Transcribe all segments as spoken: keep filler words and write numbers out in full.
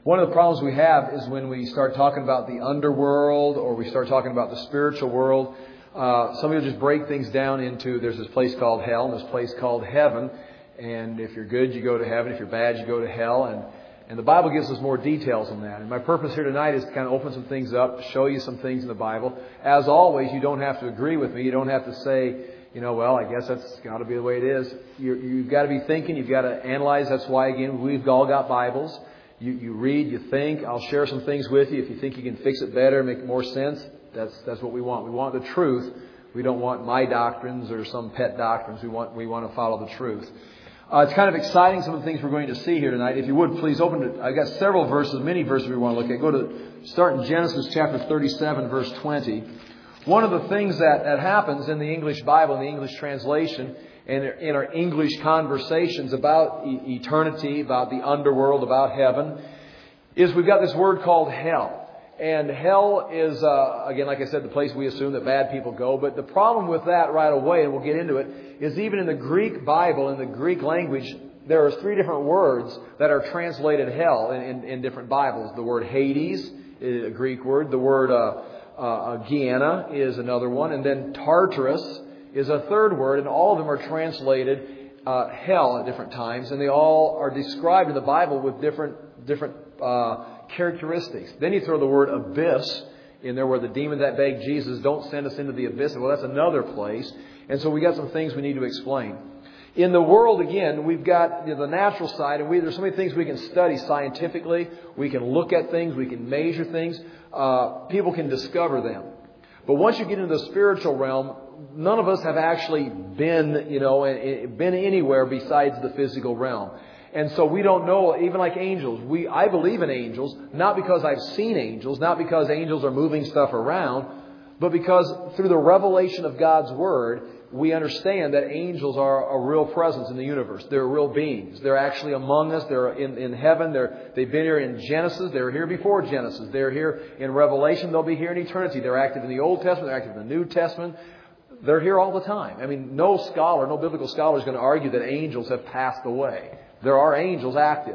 One of the problems we have is when we start talking about the underworld or we start talking about the spiritual world, uh, some people just break things down into there's this place called hell and this place called heaven. And if you're good, you go to heaven. If you're bad, you go to hell. And, and the Bible gives us more details on that. And my purpose here tonight is to kind of open some things up, show you some things in the Bible. As always, you don't have to agree with me. You don't have to say, you know, well, I guess that's got to be the way it is. You're, you've got to be thinking. You've got to analyze. That's why, again, we've all got Bibles. You, you read, you think. I'll share some things with you. If you think you can fix it better, make more sense, that's that's what we want. We want the truth. We don't want my doctrines or some pet doctrines. We want we want to follow the truth. Uh, it's kind of exciting, some of the things we're going to see here tonight. If you would, please open it. I've got several verses, many verses we want to look at. Go to, start in Genesis chapter thirty-seven, verse twenty. One of the things that, that happens in the English Bible, in the English translation, and in our English conversations about e- eternity, about the underworld, about heaven, is we've got this word called hell. And hell is, uh, again, like I said, the place we assume that bad people go. But the problem with that right away, and we'll get into it, is even in the Greek Bible, in the Greek language, there are three different words that are translated hell in, in, in different Bibles. The word Hades is a Greek word. The word uh, uh, Gehenna is another one. And then Tartarus is a third word. And all of them are translated uh, hell at different times. And they all are described in the Bible with different different uh characteristics. Then you throw the word abyss in there where the demon that begged Jesus, don't send us into the abyss. Well, that's another place. And so we got some things we need to explain. In the world, again, we've got the natural side, and we, there's so many things we can study scientifically. We can look at things. We can measure things. Uh, people can discover them. But once you get into the spiritual realm, none of us have actually been, you know, been anywhere besides the physical realm. And so we don't know, even like angels. We, I believe in angels, not because I've seen angels, not because angels are moving stuff around, but because through the revelation of God's Word, we understand that angels are a real presence in the universe. They're real beings. They're actually among us. They're in, in heaven. They're, they've been here in Genesis. They were here before Genesis. They're here in Revelation. They'll be here in eternity. They're active in the Old Testament. They're active in the New Testament. They're here all the time. I mean, no scholar, no biblical scholar is going to argue that angels have passed away. There are angels active.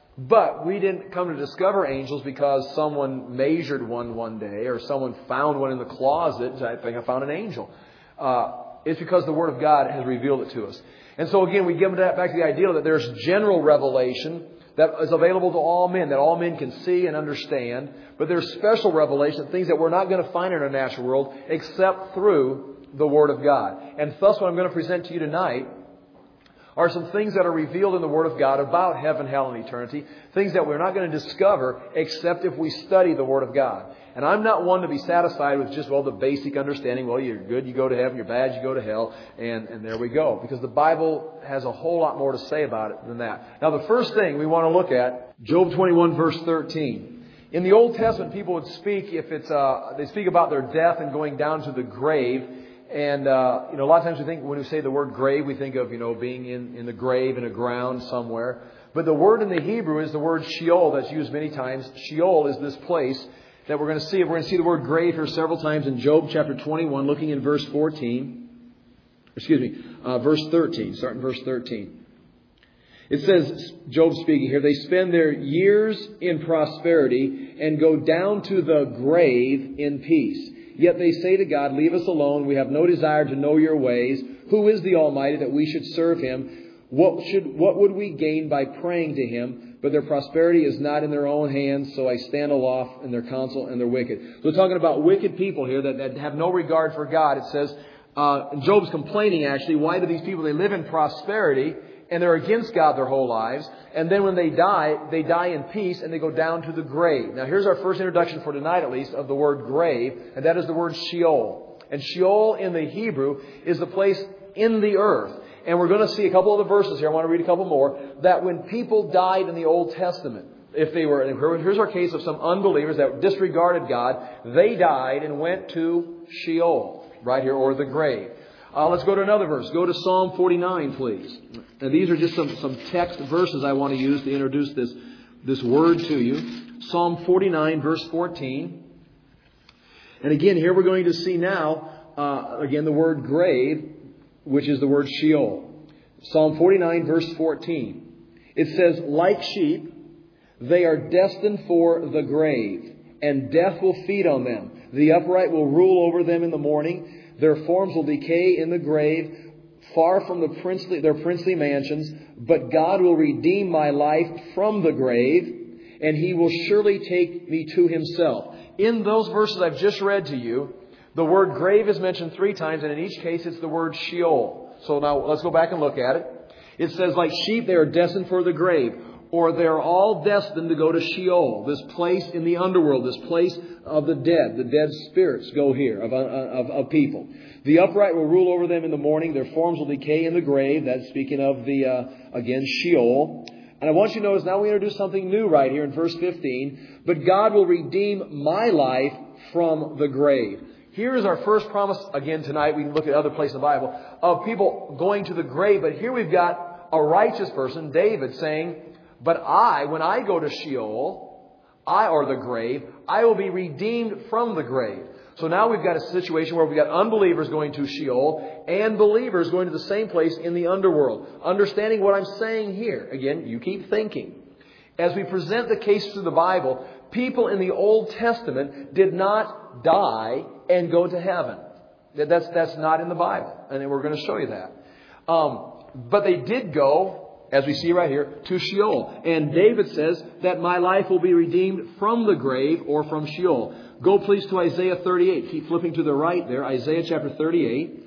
But we didn't come to discover angels because someone measured one one day or someone found one in the closet. I think I found an angel. Uh, it's because the Word of God has revealed it to us. And so again, we give that back to the idea that there's general revelation that is available to all men, that all men can see and understand. But there's special revelation, things that we're not going to find in our natural world except through the Word of God. And thus what I'm going to present to you tonight are some things that are revealed in the Word of God about heaven, hell, and eternity. Things that we're not going to discover except if we study the Word of God. And I'm not one to be satisfied with just, well, the basic understanding. Well, you're good, you go to heaven. You're bad, you go to hell. And, and there we go. Because the Bible has a whole lot more to say about it than that. Now, the first thing we want to look at, Job twenty-one, verse thirteen. In the Old Testament, people would speak, if it's, uh, they speak about their death and going down to the grave. And, uh, you know, a lot of times we think when we say the word grave, we think of, you know, being in, in the grave, in a ground somewhere. But the word in the Hebrew is the word Sheol that's used many times. Sheol is this place that we're going to see. We're going to see the word grave here several times in Job chapter twenty-one, looking in verse fourteen. Excuse me, uh, verse thirteen. Start in verse thirteen. It says, Job speaking here, they spend their years in prosperity and go down to the grave in peace. Yet they say to God, leave us alone. We have no desire to know your ways. Who is the Almighty that we should serve Him? What should, what would we gain by praying to Him? But their prosperity is not in their own hands. So I stand aloft in their counsel and they're wicked. So we're talking about wicked people here that, that have no regard for God. It says, uh, Job's complaining actually. Why do these people, they live in prosperity and they're against God their whole lives. And then when they die, they die in peace and they go down to the grave. Now here's our first introduction for tonight, at least, of the word grave. And that is the word Sheol. And Sheol in the Hebrew is the place in the earth. And we're going to see a couple of the verses here. I want to read a couple more. That when people died in the Old Testament, if they were, here's our case of some unbelievers that disregarded God. They died and went to Sheol, right here, or the grave. Uh, let's go to another verse. Go to Psalm forty-nine, please. And these are just some, some text verses I want to use to introduce this, this word to you. Psalm forty-nine, verse fourteen. And again, here we're going to see now, uh, again, the word grave, which is the word Sheol. Psalm forty-nine, verse fourteen. It says, like sheep, They are destined for the grave, and death will feed on them. The upright will rule over them in the morning. Their forms will decay in the grave, far from the princely, their princely mansions. But God will redeem my life from the grave, and He will surely take me to Himself. In those verses I've just read to you, the word grave is mentioned three times, and in each case it's the word Sheol. So now let's go back and look at it. It says, like sheep, they are destined for the grave. Or they're all destined to go to Sheol, this place in the underworld, this place of the dead. The dead spirits go here of, of, of people. The upright will rule over them in the morning. Their forms will decay in the grave. That's speaking of the, uh, again, Sheol. And I want you to notice now we introduce something new right here in verse fifteen. But God will redeem my life from the grave. Here is our first promise again tonight. We can look at other places in the Bible of people going to the grave. But here we've got a righteous person, David, saying, but I, when I go to Sheol, I or the grave, I will be redeemed from the grave. So now we've got a situation where we've got unbelievers going to Sheol and believers going to the same place in the underworld. Understanding what I'm saying here. Again, you keep thinking. As we present the cases of the Bible, people in the Old Testament did not die and go to heaven. That's, that's not in the Bible. And we're going to show you that. Um, but they did go, as we see right here, to Sheol. And David says that my life will be redeemed from the grave or from Sheol. Go please to Isaiah thirty-eight. Keep flipping to the right there. Isaiah chapter thirty-eight.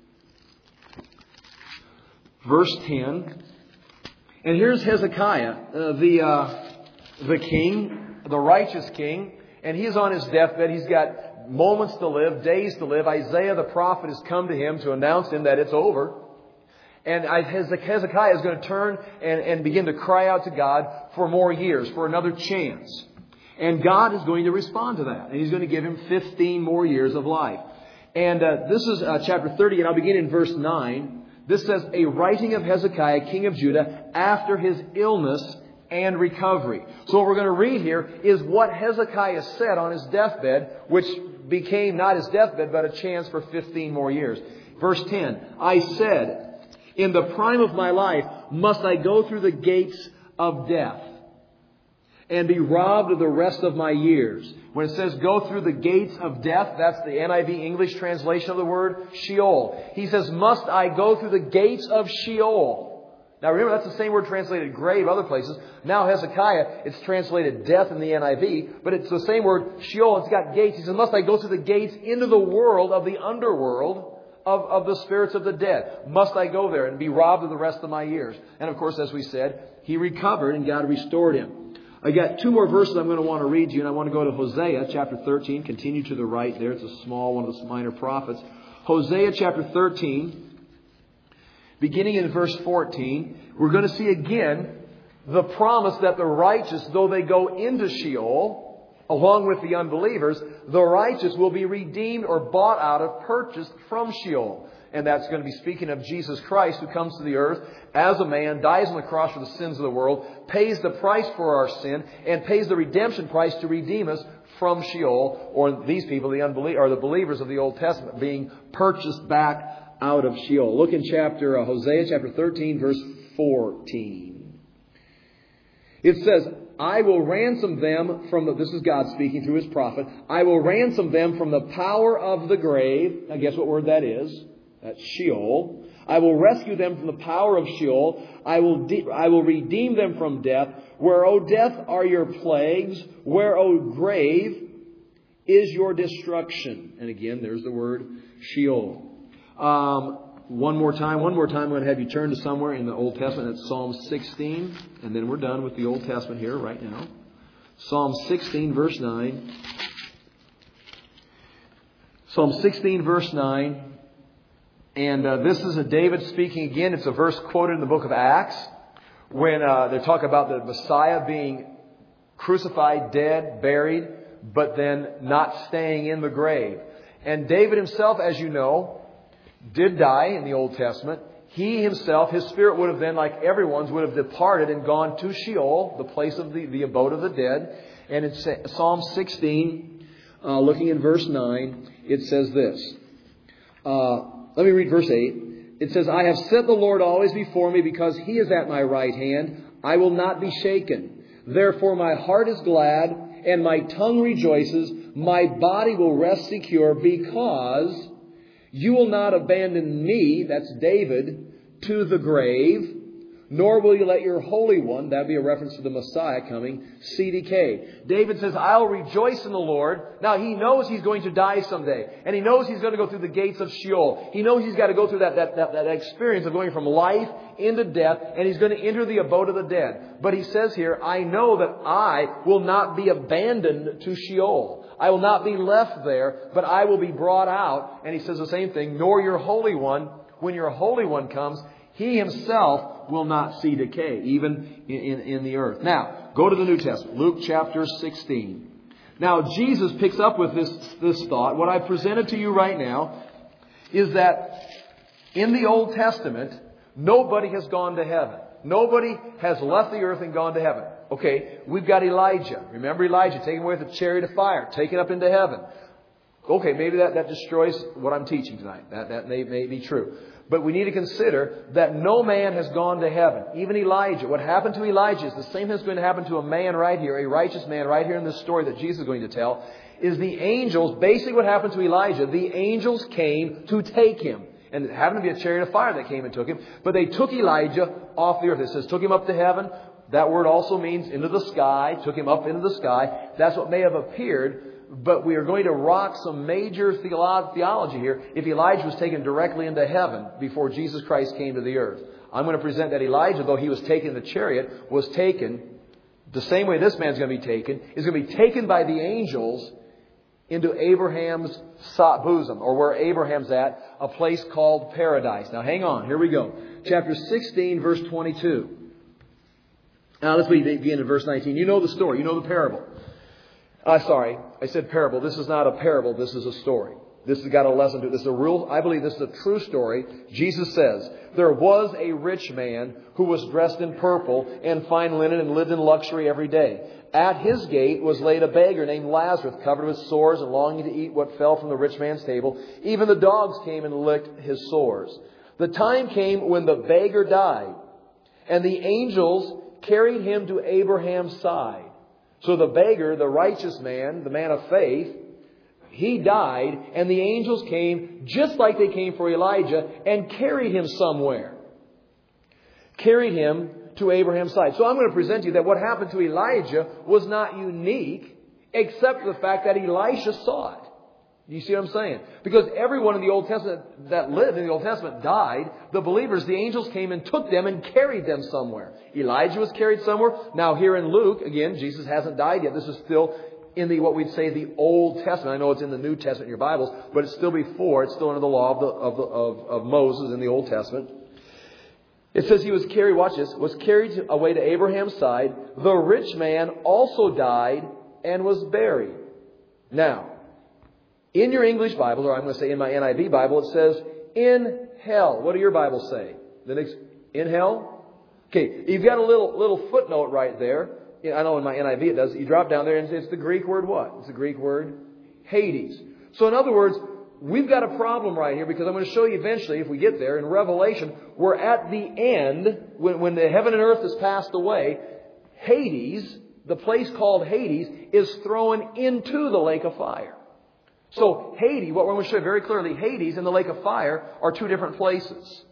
Verse ten. And here's Hezekiah, uh, the, uh, the king, the righteous king. And he's on his deathbed. He's got moments to live, days to live. Isaiah the prophet has come to him to announce him that it's over. And Hezekiah is going to turn and, and begin to cry out to God for more years, for another chance. And God is going to respond to that. And He's going to give him fifteen more years of life. And uh, this is uh, chapter thirty, and I'll begin in verse nine. This says, a writing of Hezekiah, king of Judah, after his illness and recovery. So what we're going to read here is what Hezekiah said on his deathbed, which became not his deathbed, but a chance for fifteen more years. Verse ten, I said, in the prime of my life, must I go through the gates of death and be robbed of the rest of my years? When it says go through the gates of death, that's the N I V English translation of the word Sheol. He says, must I go through the gates of Sheol? Now remember, that's the same word translated grave other places. Now Hezekiah, it's translated death in the N I V, but it's the same word Sheol. It's got gates. He says, must I go through the gates into the world of the underworld of, of the spirits of the dead? Must I go there and be robbed of the rest of my years? And of course, as we said, he recovered and God restored him. I got two more verses I'm going to want to read to you, and I want to go to Hosea chapter thirteen. Continue to the right there. It's a small one of the minor prophets. Hosea chapter thirteen, beginning in verse fourteen, we're going to see again the promise that the righteous, though they go into Sheol, along with the unbelievers, the righteous will be redeemed or bought out of, purchased from Sheol. And that's going to be speaking of Jesus Christ, who comes to the earth as a man, dies on the cross for the sins of the world, pays the price for our sin, and pays the redemption price to redeem us from Sheol, or these people, the unbelievers, or the believers of the Old Testament, being purchased back out of Sheol. Look in chapter uh, Hosea chapter thirteen, verse fourteen. It says, I will ransom them from the, this is God speaking through His prophet, I will ransom them from the power of the grave. Now guess what word that is? That's Sheol. I will rescue them from the power of Sheol. I will de- I will redeem them from death. Where, O death, are your plagues? Where, O grave, is your destruction? And again, there's the word Sheol. Um, one more time, one more time, I'm going to have you turn to somewhere in the Old Testament. That's Psalm sixteen. And then we're done with the Old Testament here right now. Psalm sixteen, verse nine. Psalm sixteen, verse nine. And uh, this is a David speaking again. It's a verse quoted in the book of Acts when uh, they talk about the Messiah being crucified, dead, buried, but then not staying in the grave. And David himself, as you know, did die in the Old Testament. He himself, his spirit would have then, like everyone's, would have departed and gone to Sheol, the place of the, the abode of the dead. And in Psalm sixteen, uh, looking in verse nine, it says this. Uh, Let me read verse eight. It says, I have set the Lord always before me because He is at my right hand. I will not be shaken. Therefore my heart is glad, and my tongue rejoices. My body will rest secure, because you will not abandon me," that's David, "to the grave, nor will you let your Holy One," that would be a reference to the Messiah coming, "see decay." David says, "I'll rejoice in the Lord." Now, he knows he's going to die someday. And he knows he's going to go through the gates of Sheol. He knows he's got to go through that, that, that, that experience of going from life into death. And he's going to enter the abode of the dead. But he says here, "I know that I will not be abandoned to Sheol. I will not be left there, but I will be brought out." And he says the same thing, "Nor your Holy One, when your Holy One comes, He Himself will not see decay, even in, in, in the earth." Now, go to the New Testament, Luke chapter sixteen. Now, Jesus picks up with this, this thought. What I've presented to you right now is that in the Old Testament, nobody has gone to heaven. Nobody has left the earth and gone to heaven. Okay, we've got Elijah. Remember Elijah, taken away with a chariot of fire, taken up into heaven. Okay, maybe that, that destroys what I'm teaching tonight. That, that may, may be true. But we need to consider that no man has gone to heaven. Even Elijah. What happened to Elijah is the same thing that's going to happen to a man right here, a righteous man right here in this story that Jesus is going to tell, is the angels, basically what happened to Elijah, the angels came to take him. And it happened to be a chariot of fire that came and took him. But they took Elijah off the earth. It says took him up to heaven. That word also means into the sky. Took him up into the sky. That's what may have appeared. But we are going to rock some major theolo- theology here if Elijah was taken directly into heaven before Jesus Christ came to the earth. I'm going to present that Elijah, though he was taken in the chariot, was taken the same way this man's going to be taken, is going to be taken by the angels into Abraham's bosom, or where Abraham's at, a place called paradise. Now hang on, here we go. Chapter sixteen, verse twenty-two. Now let's begin in verse nineteen. You know the story, you know the parable. Uh, sorry, I said parable. This is not a parable. This is a story. This has got a lesson to it. This is a real, I believe this is a true story. Jesus says, "There was a rich man who was dressed in purple and fine linen and lived in luxury every day. At his gate was laid a beggar named Lazarus, covered with sores and longing to eat what fell from the rich man's table. Even the dogs came and licked his sores. The time came when the beggar died, and the angels carried him to Abraham's side." So the beggar, the righteous man, the man of faith, he died, and the angels came just like they came for Elijah and carried him somewhere. Carried him to Abraham's side. So I'm going to present to you that what happened to Elijah was not unique, except for the fact that Elisha saw it. You see what I'm saying? Because everyone in the Old Testament that lived in the Old Testament died. The believers, the angels came and took them and carried them somewhere. Elijah was carried somewhere. Now here in Luke, again, Jesus hasn't died yet. This is still in the, what we'd say, the Old Testament. I know it's in the New Testament in your Bibles, but it's still before. It's still under the law of, the, of, the, of, of Moses in the Old Testament. It says he was carried, watch this, was carried away to Abraham's side. The rich man also died and was buried. Now, in your English Bible, or I'm going to say in my N I V Bible, it says, "in hell." What do your Bibles say? The next, in hell? Okay, you've got a little little footnote right there. I know in my N I V it does. You drop down there and it's the Greek word what? It's the Greek word Hades. So in other words, we've got a problem right here, because I'm going to show you eventually, if we get there, in Revelation, we're at the end, when, when the heaven and earth has passed away, Hades, the place called Hades, is thrown into the lake of fire. So Hades, what we're going to show you very clearly, Hades and the lake of fire are two different places.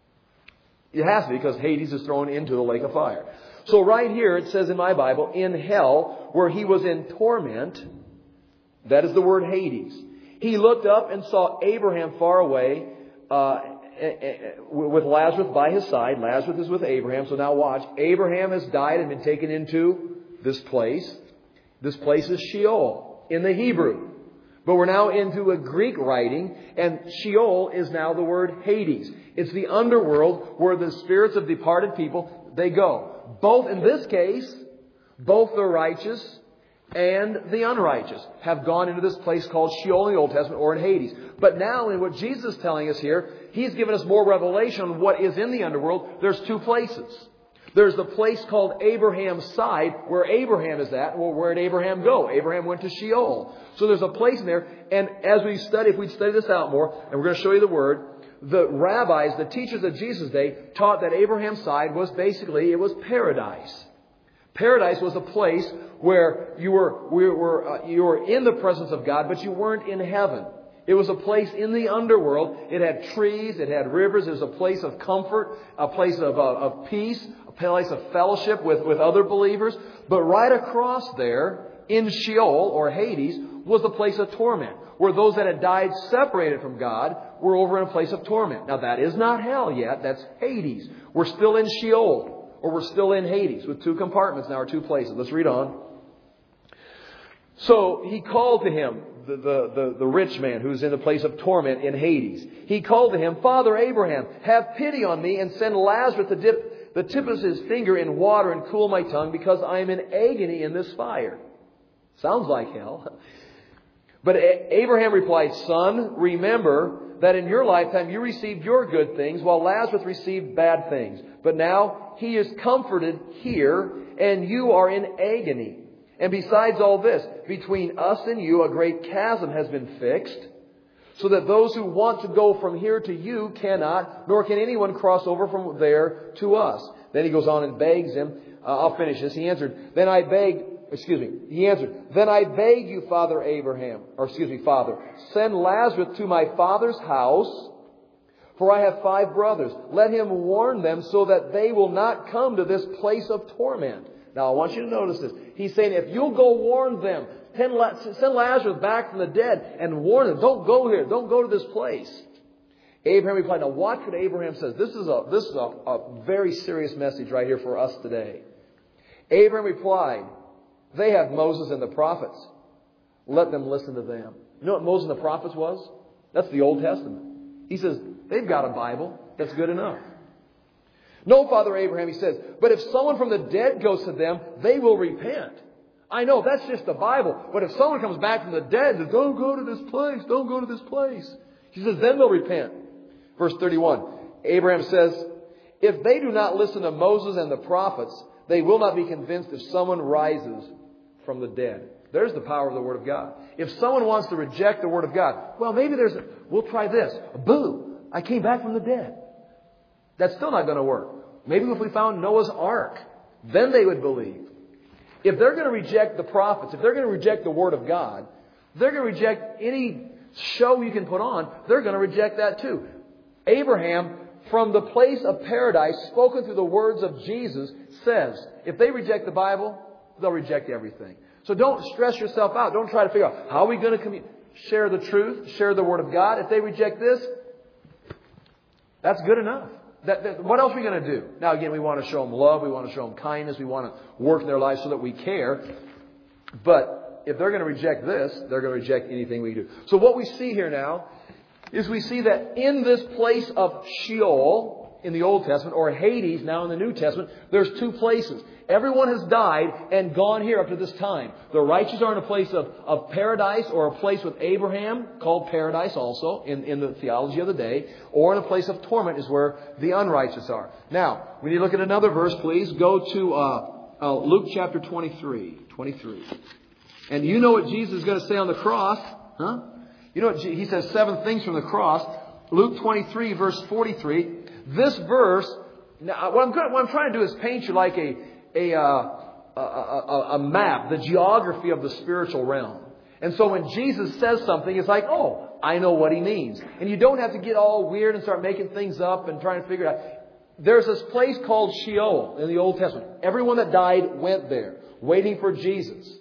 It has to be, because Hades is thrown into the lake of fire. So right here it says in my Bible, in hell, where he was in torment, that is the word Hades. He looked up and saw Abraham far away uh, with Lazarus by his side. Lazarus is with Abraham. So now watch. Abraham has died and been taken into this place. This place is Sheol in the Hebrew. But we're now into a Greek writing, and Sheol is now the word Hades. It's the underworld where the spirits of departed people, they go. Both, in this case, both the righteous and the unrighteous have gone into this place called Sheol in the Old Testament, or in Hades. But now, in what Jesus is telling us here, He's given us more revelation on what is in the underworld. There's two places. There's the place called Abraham's side, where Abraham is at. Well, where did Abraham go? Abraham went to Sheol. So there's a place in there. And as we study, if we study this out more, and we're going to show you the Word, the rabbis, the teachers of Jesus' day, taught that Abraham's side was basically, it was paradise. Paradise was a place where you were, we were, uh, you were in the presence of God, but you weren't in heaven. It was a place in the underworld. It had trees. It had rivers. It was a place of comfort, a place of, uh, of peace, a place of fellowship with, with other believers. But right across there, in Sheol or Hades, was the place of torment, where those that had died separated from God were over in a place of torment. Now that is not hell yet. That's Hades. We're still in Sheol, or we're still in Hades, with two compartments now, or two places. Let's read on. So he called to him, the, the, the, the rich man who's in the place of torment in Hades. He called to him, Father Abraham, have pity on me and send Lazarus to dip the tip of his finger in water and cool my tongue, because I am in agony in this fire. Sounds like hell. But Abraham replied, Son, remember that in your lifetime you received your good things, while Lazarus received bad things. But now he is comforted here, and you are in agony. And besides all this, between us and you a great chasm has been fixed, so that those who want to go from here to you cannot, nor can anyone cross over from there to us. Then he goes on and begs him. Uh, I'll finish this. He answered, Then I beg, excuse me, he answered, Then I beg you, Father Abraham, or excuse me, Father, send Lazarus to my father's house, for I have five brothers. Let him warn them so that they will not come to this place of torment. Now, I want you to notice this. He's saying, if you'll go warn them, send Lazarus back from the dead and warn them. Don't go here. Don't go to this place. Abraham replied, now watch what Abraham says. This is a, this is a, a very serious message right here for us today. Abraham replied, they have Moses and the prophets. Let them listen to them. You know what Moses and the prophets was? That's the Old Testament. He says, they've got a Bible. That's good enough. No, Father Abraham, he says, but if someone from the dead goes to them, they will repent. I know, that's just the Bible. But if someone comes back from the dead and says, don't go to this place, don't go to this place. He says, then they'll repent. Verse thirty-one, Abraham says, if they do not listen to Moses and the prophets, they will not be convinced if someone rises from the dead. There's the power of the Word of God. If someone wants to reject the Word of God, well, maybe there's a, we'll try this. Boo! I came back from the dead. That's still not going to work. Maybe if we found Noah's Ark, then they would believe. If they're going to reject the prophets, if they're going to reject the Word of God, they're going to reject any show you can put on, they're going to reject that too. Abraham, from the place of paradise, spoken through the words of Jesus, says, if they reject the Bible, they'll reject everything. So don't stress yourself out. Don't try to figure out, how are we going to commun- share the truth, share the Word of God? If they reject this, that's good enough. That, that, what else are we going to do? Now, again, we want to show them love. We want to show them kindness. We want to work in their lives so that we care. But if they're going to reject this, they're going to reject anything we do. So what we see here now is we see that in this place of Sheol in the Old Testament, or Hades now in the New Testament, there's two places. Everyone has died and gone here up to this time. The righteous are in a place of, of paradise, or a place with Abraham, called paradise also, in, in the theology of the day, or in a place of torment is where the unrighteous are. Now, we need to look at another verse, please. Go to uh, uh, Luke chapter twenty-three. twenty-three. And you know what Jesus is going to say on the cross, huh? You know what, he says seven things from the cross. Luke twenty-three, verse forty-three. This verse, now, what I'm, what I'm trying to do is paint you like a A, uh, a, a, a map, the geography of the spiritual realm. And so when Jesus says something, it's like, oh, I know what he means. And you don't have to get all weird and start making things up and trying to figure it out. There's this place called Sheol in the Old Testament. Everyone that died went there, waiting for Jesus.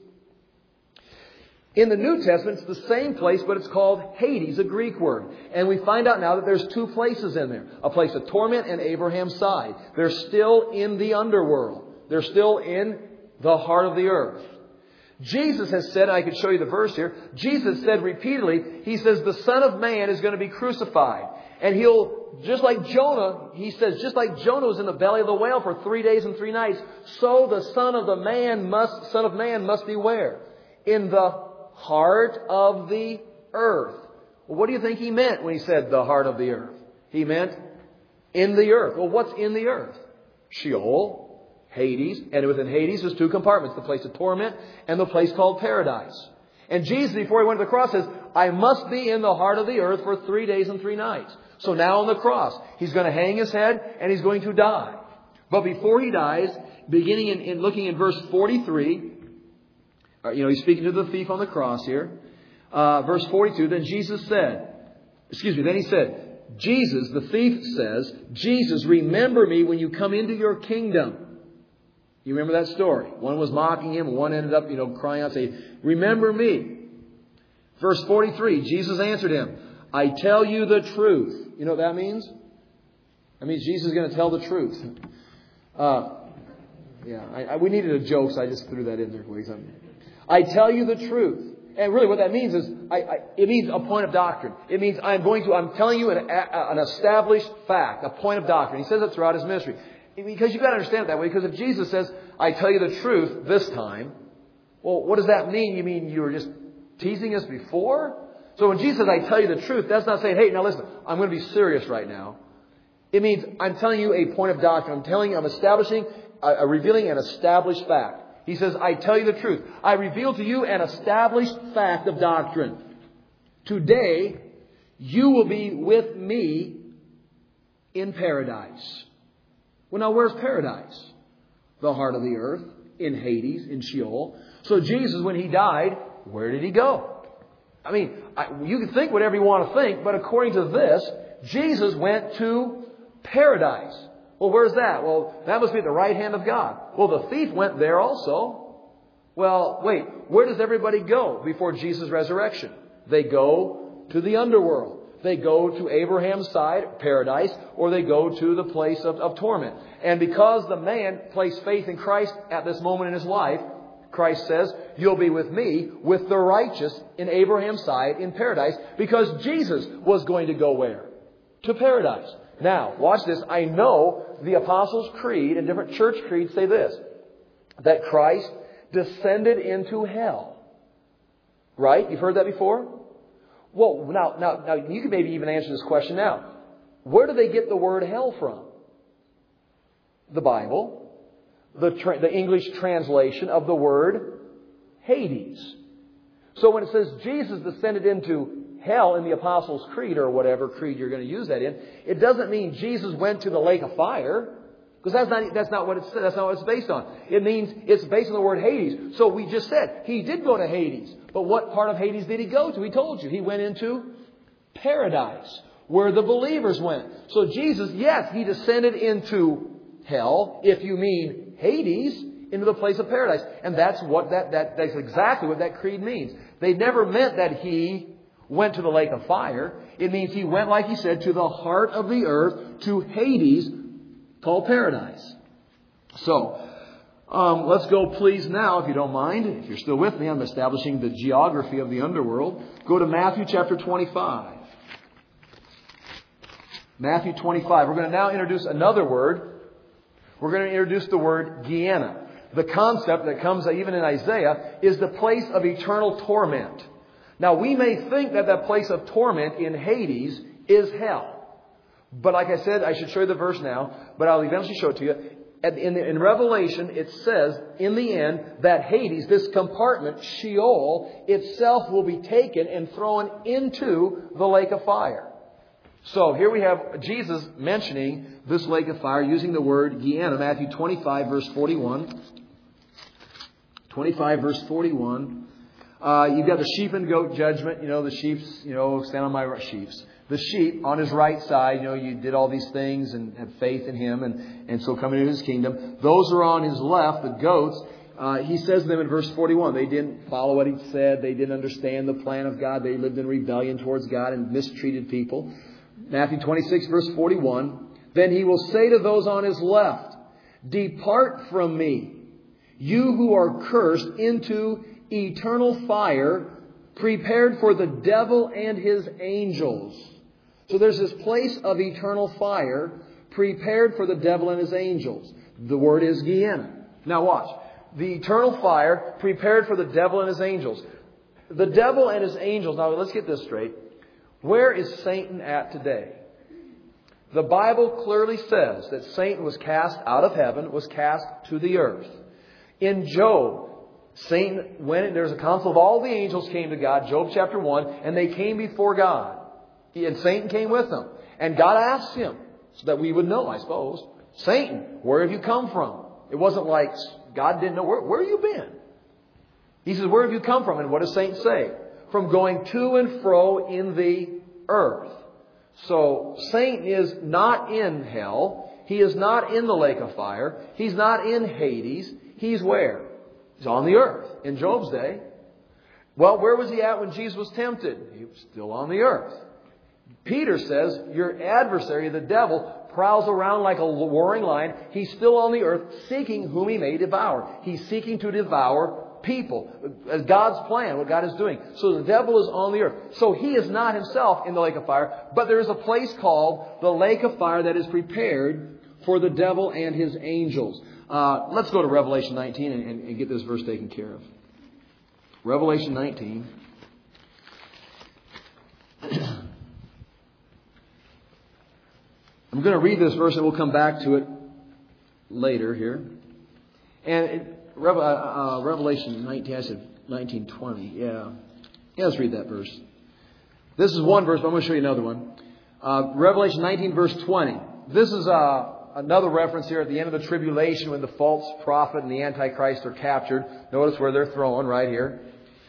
In the New Testament, it's the same place, but it's called Hades, a Greek word. And we find out now that there's two places in there. A place of torment and Abraham's side. They're still in the underworld. They're still in the heart of the earth. Jesus has said, and I can show you the verse here, Jesus said repeatedly, he says, the Son of Man is going to be crucified. And he'll, just like Jonah, he says, just like Jonah was in the belly of the whale for three days and three nights, so the Son of the Man must, Son of Man must be where? In the heart of the earth. Well, what do you think he meant when he said the heart of the earth? He meant in the earth. Well, what's in the earth? Sheol, Hades, and within Hades there's two compartments, the place of torment and the place called paradise. And Jesus, before he went to the cross, says, I must be in the heart of the earth for three days and three nights. So now on the cross, he's going to hang his head and he's going to die. But before he dies, beginning in, in looking in verse forty-three, uh, you know, he's speaking to the thief on the cross here. Uh, verse forty-two, then Jesus said, excuse me, then he said, Jesus, the thief says, Jesus, remember me when you come into your kingdom. You remember that story? One was mocking him, one ended up, you know, crying out, saying, remember me. Verse forty-three, Jesus answered him, I tell you the truth. You know what that means? That means Jesus is going to tell the truth. Uh, yeah, I, I, we needed a joke, so I just threw that in there for you. I tell you the truth. And really what that means is, I, I, it means a point of doctrine. It means I'm going to, I'm telling you an, a, an established fact, a point of doctrine. He says it throughout his ministry. Because you've got to understand it that way. Because if Jesus says, I tell you the truth this time, well, what does that mean? You mean you were just teasing us before? So when Jesus says, I tell you the truth, that's not saying, hey, now listen, I'm going to be serious right now. It means I'm telling you a point of doctrine. I'm telling you, I'm establishing, uh, revealing an established fact. He says, I tell you the truth. I reveal to you an established fact of doctrine. Today, you will be with me in paradise. Well, now where's paradise? The heart of the earth, in Hades, in Sheol. So Jesus, when He died, where did He go? I mean, I, you can think whatever you want to think, but according to this, Jesus went to paradise. Well, where's that? Well, that must be at the right hand of God. Well, the thief went there also. Well, wait, where does everybody go before Jesus' resurrection? They go to the underworld. They go to Abraham's side, paradise, or they go to the place of, of torment. And because the man placed faith in Christ at this moment in his life, Christ says, you'll be with me, with the righteous, in Abraham's side, in paradise, because Jesus was going to go where? To paradise. Now, watch this. I know the Apostles' Creed and different church creeds say this, that Christ descended into hell. Right? You've heard that before? Well, now, now, now you can maybe even answer this question now. Where do they get the word hell from? The Bible. The, tra- the English translation of the word Hades. So when it says Jesus descended into hell in the Apostles' Creed, or whatever creed you're going to use that in, it doesn't mean Jesus went to the lake of fire. Because that's not, that's not what it's, that's not what it's based on. It means it's based on the word Hades. So we just said He did go to Hades. But what part of Hades did He go to? He told you. He went into paradise, where the believers went. So Jesus, yes, He descended into hell, if you mean Hades, into the place of paradise. And that's what that, that that's exactly what that creed means. They never meant that He went to the lake of fire. It means He went, like He said, to the heart of the earth, to Hades, called paradise. So, um, let's go please now, if you don't mind. If you're still with me, I'm establishing the geography of the underworld. Go to Matthew chapter twenty-five. Matthew twenty-five. We're going to now introduce another word. We're going to introduce the word Gehenna. The concept that comes even in Isaiah is the place of eternal torment. Now, we may think that that place of torment in Hades is hell. But like I said, I should show you the verse now, but I'll eventually show it to you. In, in Revelation, it says, in the end, that Hades, this compartment, Sheol, itself will be taken and thrown into the lake of fire. So here we have Jesus mentioning this lake of fire using the word Gehenna, Matthew twenty-five, verse forty-one. twenty-five, verse forty-one. Uh, you've got the sheep and goat judgment. You know, the sheep's, you know, stand on my right, sheep's. The sheep on His right side, you know, you did all these things and have faith in Him and, and so coming into His kingdom. Those are on His left, the goats. Uh, he says to them in verse forty-one, they didn't follow what He said. They didn't understand the plan of God. They lived in rebellion towards God and mistreated people. Matthew twenty-six, verse forty-one. Then He will say to those on His left, depart from me, you who are cursed, into eternal fire, prepared for the devil and his angels. So there's this place of eternal fire prepared for the devil and his angels. The word is Gehenna. Now watch. The eternal fire prepared for the devil and his angels. The devil and his angels. Now let's get this straight. Where is Satan at today? The Bible clearly says that Satan was cast out of heaven, was cast to the earth. In Job, Satan went, there's a council of all the angels came to God, Job chapter one, and they came before God. And Satan came with them. And God asked him, so that we would know, I suppose, Satan, where have you come from? It wasn't like God didn't know. Where, where have you been? He says, where have you come from? And what does Satan say? From going to and fro in the earth. So Satan is not in hell. He is not in the lake of fire. He's not in Hades. He's where? He's on the earth in Job's day. Well, where was he at when Jesus was tempted? He was still on the earth. Peter says, your adversary, the devil, prowls around like a roaring lion. He's still on the earth seeking whom he may devour. He's seeking to devour people. God's plan, what God is doing. So the devil is on the earth. So he is not himself in the lake of fire, but there is a place called the lake of fire that is prepared for the devil and his angels. Uh, let's go to Revelation nineteen and, and, and get this verse taken care of. Revelation nineteen. I'm going to read this verse and we'll come back to it later here. And it, Rev, uh, uh, Revelation nineteen, I said nineteen twenty. Yeah. Yeah, let's read that verse. This is one verse, but I'm going to show you another one. Uh, Revelation nineteen, verse twenty. This is uh, another reference here at the end of the tribulation when the false prophet and the Antichrist are captured. Notice where they're thrown right here.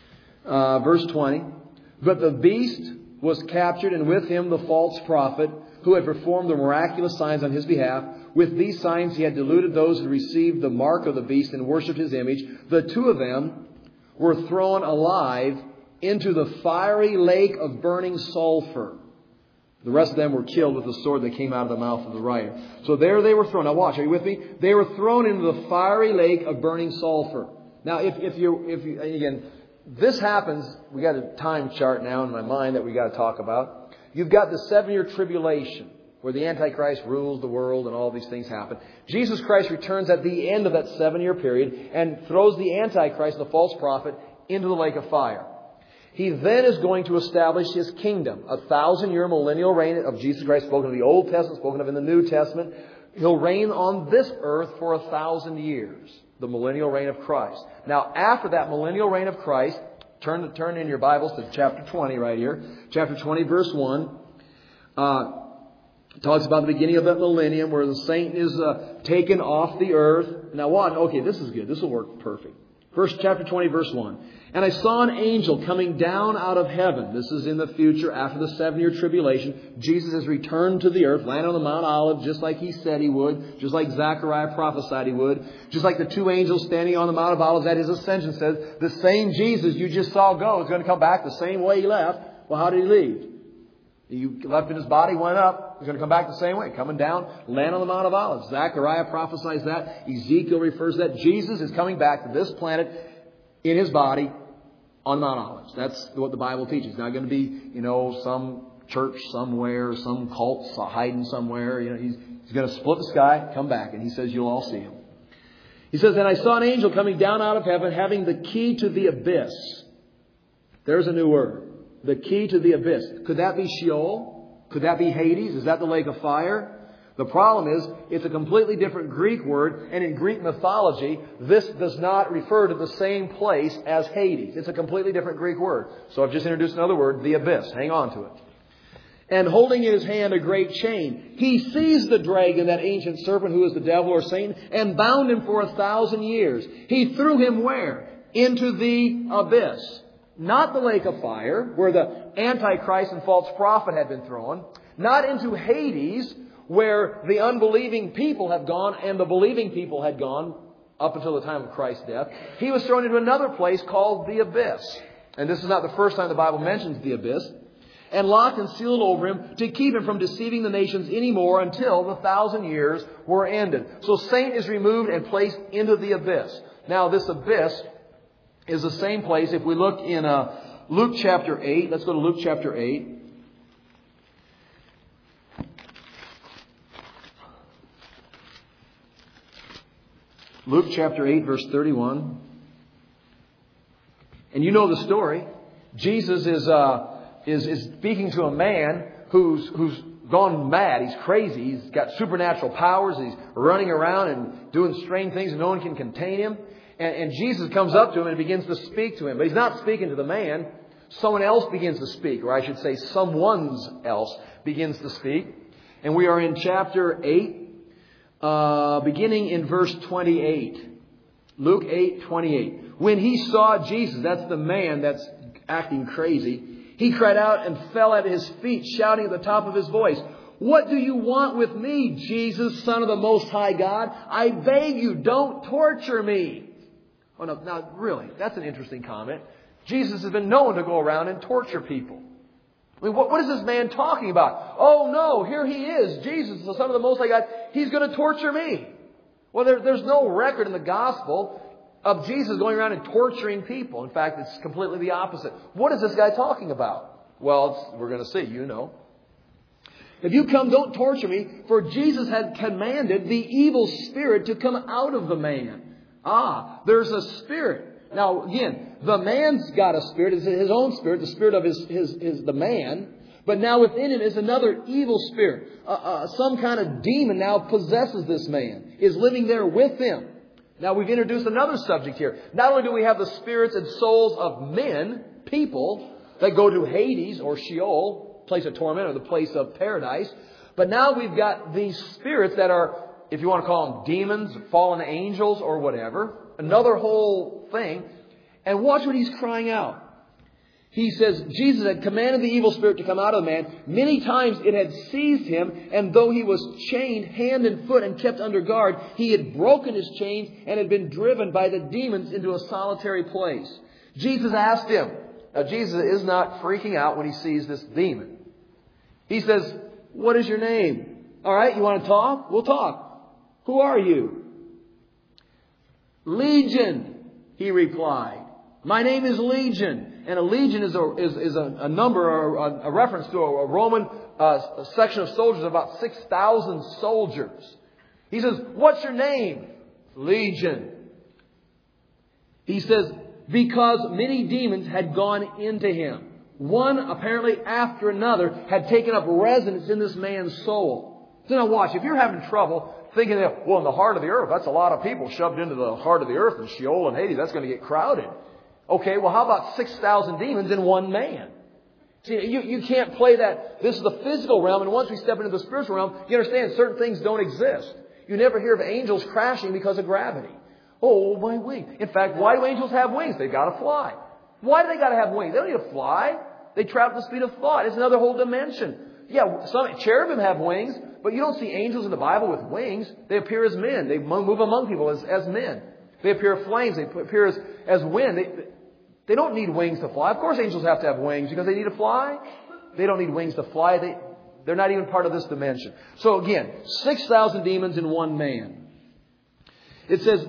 Uh, verse twenty. But the beast was captured, and with him the false prophet, who had performed the miraculous signs on his behalf. With these signs he had deluded those who received the mark of the beast and worshipped his image. The two of them were thrown alive into the fiery lake of burning sulfur. The rest of them were killed with the sword that came out of the mouth of the rider. So there they were thrown. Now watch, are you with me? They were thrown into the fiery lake of burning sulfur. Now if, if you, if you, again, this happens, we got a time chart now in my mind that we got to talk about. You've got the seven-year tribulation where the Antichrist rules the world and all these things happen. Jesus Christ returns at the end of that seven-year period and throws the Antichrist, the false prophet, into the lake of fire. He then is going to establish His kingdom, a thousand-year millennial reign of Jesus Christ, spoken of in the Old Testament, spoken of in the New Testament. He'll reign on this earth for a thousand years, the millennial reign of Christ. Now, after that millennial reign of Christ, turn, turn in your Bibles to chapter twenty right here. Chapter twenty, verse one. Uh, talks about the beginning of that millennium where the Satan is uh, taken off the earth. Now, one, okay, this is good. This will work perfect. First, chapter twenty, verse one. And I saw an angel coming down out of heaven. This is in the future after the seven-year tribulation. Jesus has returned to the earth, landed on the Mount Olive, just like He said He would, just like Zechariah prophesied He would, just like the two angels standing on the Mount of Olives at His ascension says, the same Jesus you just saw go is going to come back the same way He left. Well, how did He leave? He left in His body, went up. He's going to come back the same way. Coming down, land on the Mount of Olives. Zechariah prophesies that. Ezekiel refers to that. Jesus is coming back to this planet in His body on Mount Olives. That's what the Bible teaches. It's not going to be, you know, some church somewhere, some cult hiding somewhere. You know, He's, he's going to split the sky, come back, and He says you'll all see Him. He says, and I saw an angel coming down out of heaven having the key to the abyss. There's a new word. The key to the abyss. Could that be Sheol? Could that be Hades? Is that the lake of fire? The problem is, it's a completely different Greek word, and in Greek mythology, this does not refer to the same place as Hades. It's a completely different Greek word. So I've just introduced another word, the abyss. Hang on to it. And holding in his hand a great chain, he seized the dragon, that ancient serpent who is the devil or Satan, and bound him for a thousand years. He threw him where? Into the abyss. Not the lake of fire, where the Antichrist and false prophet had been thrown. Not into Hades, where the unbelieving people have gone and the believing people had gone up until the time of Christ's death. He was thrown into another place called the abyss. And this is not the first time the Bible mentions the abyss. And locked and sealed over him to keep him from deceiving the nations anymore until the thousand years were ended. So Satan is removed and placed into the abyss. Now this abyss is the same place. If we look in uh, Luke chapter eight, let's go to Luke chapter eight. Luke chapter eight, verse thirty-one. And you know the story. Jesus is uh, is is speaking to a man who's who's gone mad. He's crazy. He's got supernatural powers. He's running around and doing strange things, and no one can contain him. And, and Jesus comes up to him and begins to speak to him. But He's not speaking to the man. Someone else begins to speak, or I should say someone's else begins to speak. And we are in chapter eight. uh, beginning in verse twenty-eight. Luke eight twenty-eight. When he saw Jesus, that's the man that's acting crazy, he cried out and fell at his feet, shouting at the top of his voice, "What do you want with me, Jesus, Son of the Most High God? I beg you, don't torture me." Oh, no, now, really, that's an interesting comment. Jesus has been known to go around and torture people. I mean, what, what is this man talking about? Oh, no, here he is, Jesus, the Son of the Most High God. He's going to torture me. Well, there, there's no record in the gospel of Jesus going around and torturing people. In fact, it's completely the opposite. What is this guy talking about? Well, it's, we're going to see, you know. If you come, don't torture me, for Jesus had commanded the evil spirit to come out of the man. Ah, there's a spirit. Now, again, the man's got a spirit. It's his own spirit, the spirit of his, his, his the man. But now within him is another evil spirit. Uh, uh, some kind of demon now possesses this man, is living there with him. Now, we've introduced another subject here. Not only do we have the spirits and souls of men, people, that go to Hades or Sheol, place of torment, or the place of paradise. But now we've got these spirits that are, if you want to call them demons, fallen angels, or whatever. Another whole thing. And watch what he's crying out. He says, Jesus had commanded the evil spirit to come out of the man. Many times it had seized him, and though he was chained hand and foot and kept under guard, he had broken his chains and had been driven by the demons into a solitary place. Jesus asked him. Now, Jesus is not freaking out when he sees this demon. He says, "What is your name?" All right, you want to talk? We'll talk. "Who are you?" "Legion," he replied. "My name is Legion." And a legion is a, is, is a, a number or a, a reference to a, a Roman uh, a section of soldiers, about six thousand soldiers. He says, "What's your name?" "Legion." He says, because many demons had gone into him. One, apparently after another, had taken up residence in this man's soul. So now watch, if you're having trouble thinking that, well, in the heart of the earth, that's a lot of people shoved into the heart of the earth, and Sheol and Hades, that's going to get crowded. Okay, well, how about six thousand demons in one man? See, you, you can't play that. This is the physical realm, and once we step into the spiritual realm, you understand certain things don't exist. You never hear of angels crashing because of gravity. Oh, my wings. In fact, why do angels have wings? They've got to fly. Why do they got to have wings? They don't need to fly. They travel at the speed of thought. It's another whole dimension. Yeah, some cherubim have wings, but you don't see angels in the Bible with wings. They appear as men. They move among people as, as men. They appear as flames. They appear as, as wind. They, they don't need wings to fly. Of course angels have to have wings because they need to fly. They don't need wings to fly. They, they're not even part of this dimension. So again, six thousand demons in one man. It says,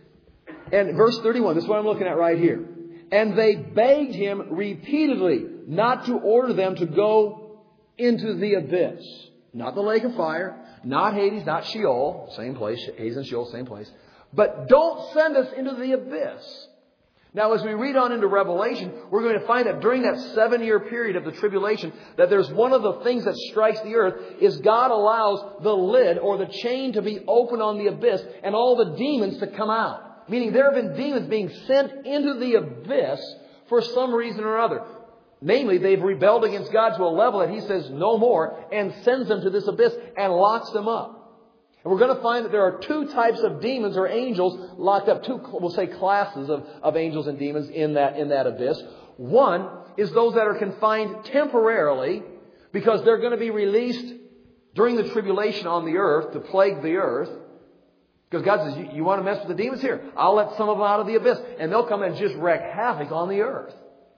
and verse thirty-one, this is what I'm looking at right here. And they begged him repeatedly not to order them to go into the abyss. Not the lake of fire, not Hades, not Sheol, same place, Hades and Sheol, same place. But don't send us into the abyss. Now, as we read on into Revelation, we're going to find that during that seven-year period of the tribulation, that there's one of the things that strikes the earth is God allows the lid or the chain to be open on the abyss and all the demons to come out. Meaning there have been demons being sent into the abyss for some reason or other. Namely, they've rebelled against God to a level that He says no more and sends them to this abyss and locks them up. And we're going to find that there are two types of demons or angels locked up. Two, we'll say classes of, of angels and demons in that, in that abyss. One is those that are confined temporarily because they're going to be released during the tribulation on the earth to plague the earth. Because God says, you, you want to mess with the demons? Here, I'll let some of them out of the abyss. And they'll come and just wreak havoc on the earth.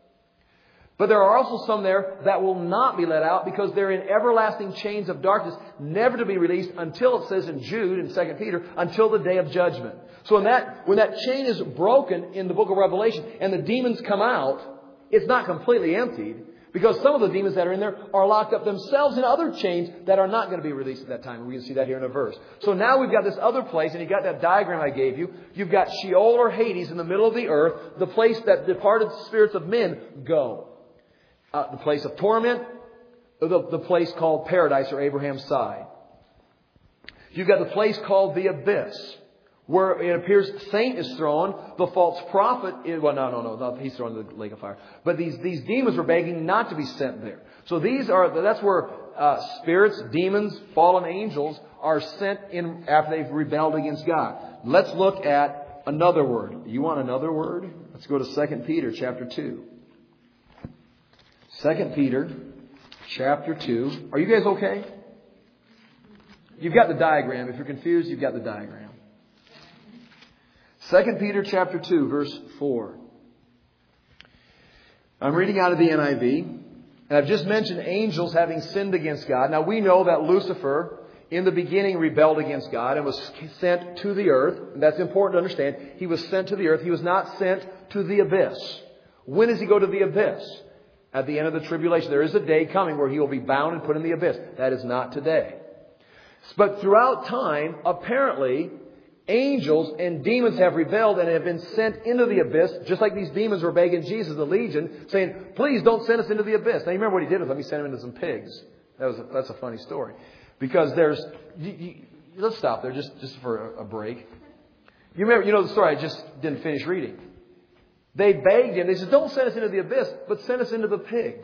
But there are also some there that will not be let out because they're in everlasting chains of darkness, never to be released until, it says in Jude and Second Peter, until the day of judgment. So when that, when that chain is broken in the book of Revelation and the demons come out, it's not completely emptied. Because some of the demons that are in there are locked up themselves in other chains that are not going to be released at that time. We can see that here in a verse. So now we've got this other place, and you got that diagram I gave you. You've got Sheol or Hades in the middle of the earth, the place that departed spirits of men go. Uh, the place of torment, the, the place called paradise or Abraham's side. You've got the place called the abyss, Where it appears Saint is thrown, the false prophet is, well, no, no, no, no, he's thrown in the lake of fire. But these, these demons were begging not to be sent there. So these are, that's where uh, spirits, demons, fallen angels are sent in after they've rebelled against God. Let's look at another word. You want another word? Let's go to Second Peter chapter two. Second Peter chapter two. Are you guys okay? You've got the diagram. If you're confused, you've got the diagram. Second Peter chapter two, verse four. I'm reading out of the N I V. And I've just mentioned angels having sinned against God. Now we know that Lucifer in the beginning rebelled against God and was sent to the earth. And that's important to understand. He was sent to the earth. He was not sent to the abyss. When does he go to the abyss? At the end of the tribulation. There is a day coming where he will be bound and put in the abyss. That is not today. But throughout time, apparently, angels and demons have rebelled and have been sent into the abyss, just like these demons were begging Jesus, the legion, saying, please don't send us into the abyss. Now you remember what he did with them. He sent them into some pigs. That was a, that's a funny story. Because there's... You, you, let's stop there just, just for a, a break. You remember, you know the story I just didn't finish reading. They begged him. They said, don't send us into the abyss, but send us into the pigs.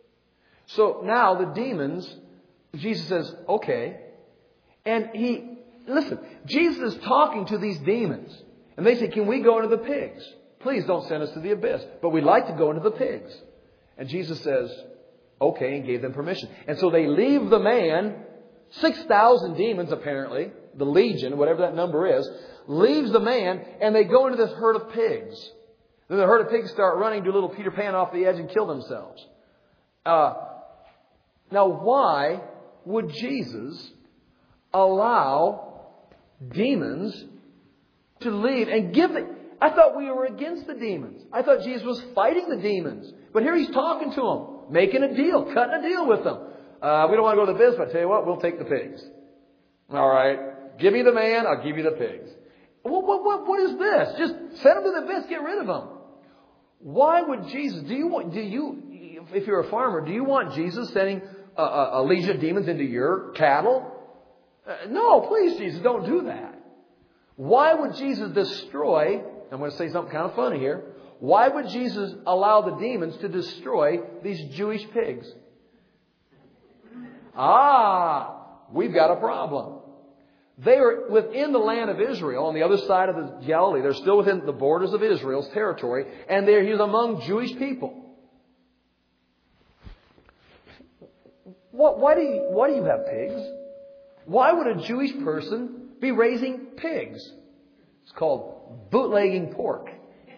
So now the demons, Jesus says, okay. And he... Listen, Jesus is talking to these demons. And they say, can we go into the pigs? Please don't send us to the abyss. But we'd like to go into the pigs. And Jesus says, okay, and gave them permission. And so they leave the man, six thousand demons apparently, the legion, whatever that number is, leaves the man, and they go into this herd of pigs. Then the herd of pigs start running, do a little Peter Pan off the edge and kill themselves. Uh, now why would Jesus allow demons to leave and give it? I thought we were against the demons. I thought Jesus was fighting the demons. But here he's talking to them, making a deal, cutting a deal with them. Uh, we don't want to go to the abyss, but I tell you what, we'll take the pigs. All right. Give me the man, I'll give you the pigs. What, what, what, what is this? Just send them to the abyss, get rid of them. Why would Jesus, do you want, do you, if you're a farmer, do you want Jesus sending a, a, a legion of demons into your cattle? Uh, no, please, Jesus, don't do that. Why would Jesus destroy, I'm going to say something kind of funny here. Why would Jesus allow the demons to destroy these Jewish pigs? Ah, we've got a problem. They are within the land of Israel, on the other side of the Galilee. They're still within the borders of Israel's territory, and they're he's among Jewish people. What, why do you, why do you have pigs? Why would a Jewish person be raising pigs? It's called bootlegging pork.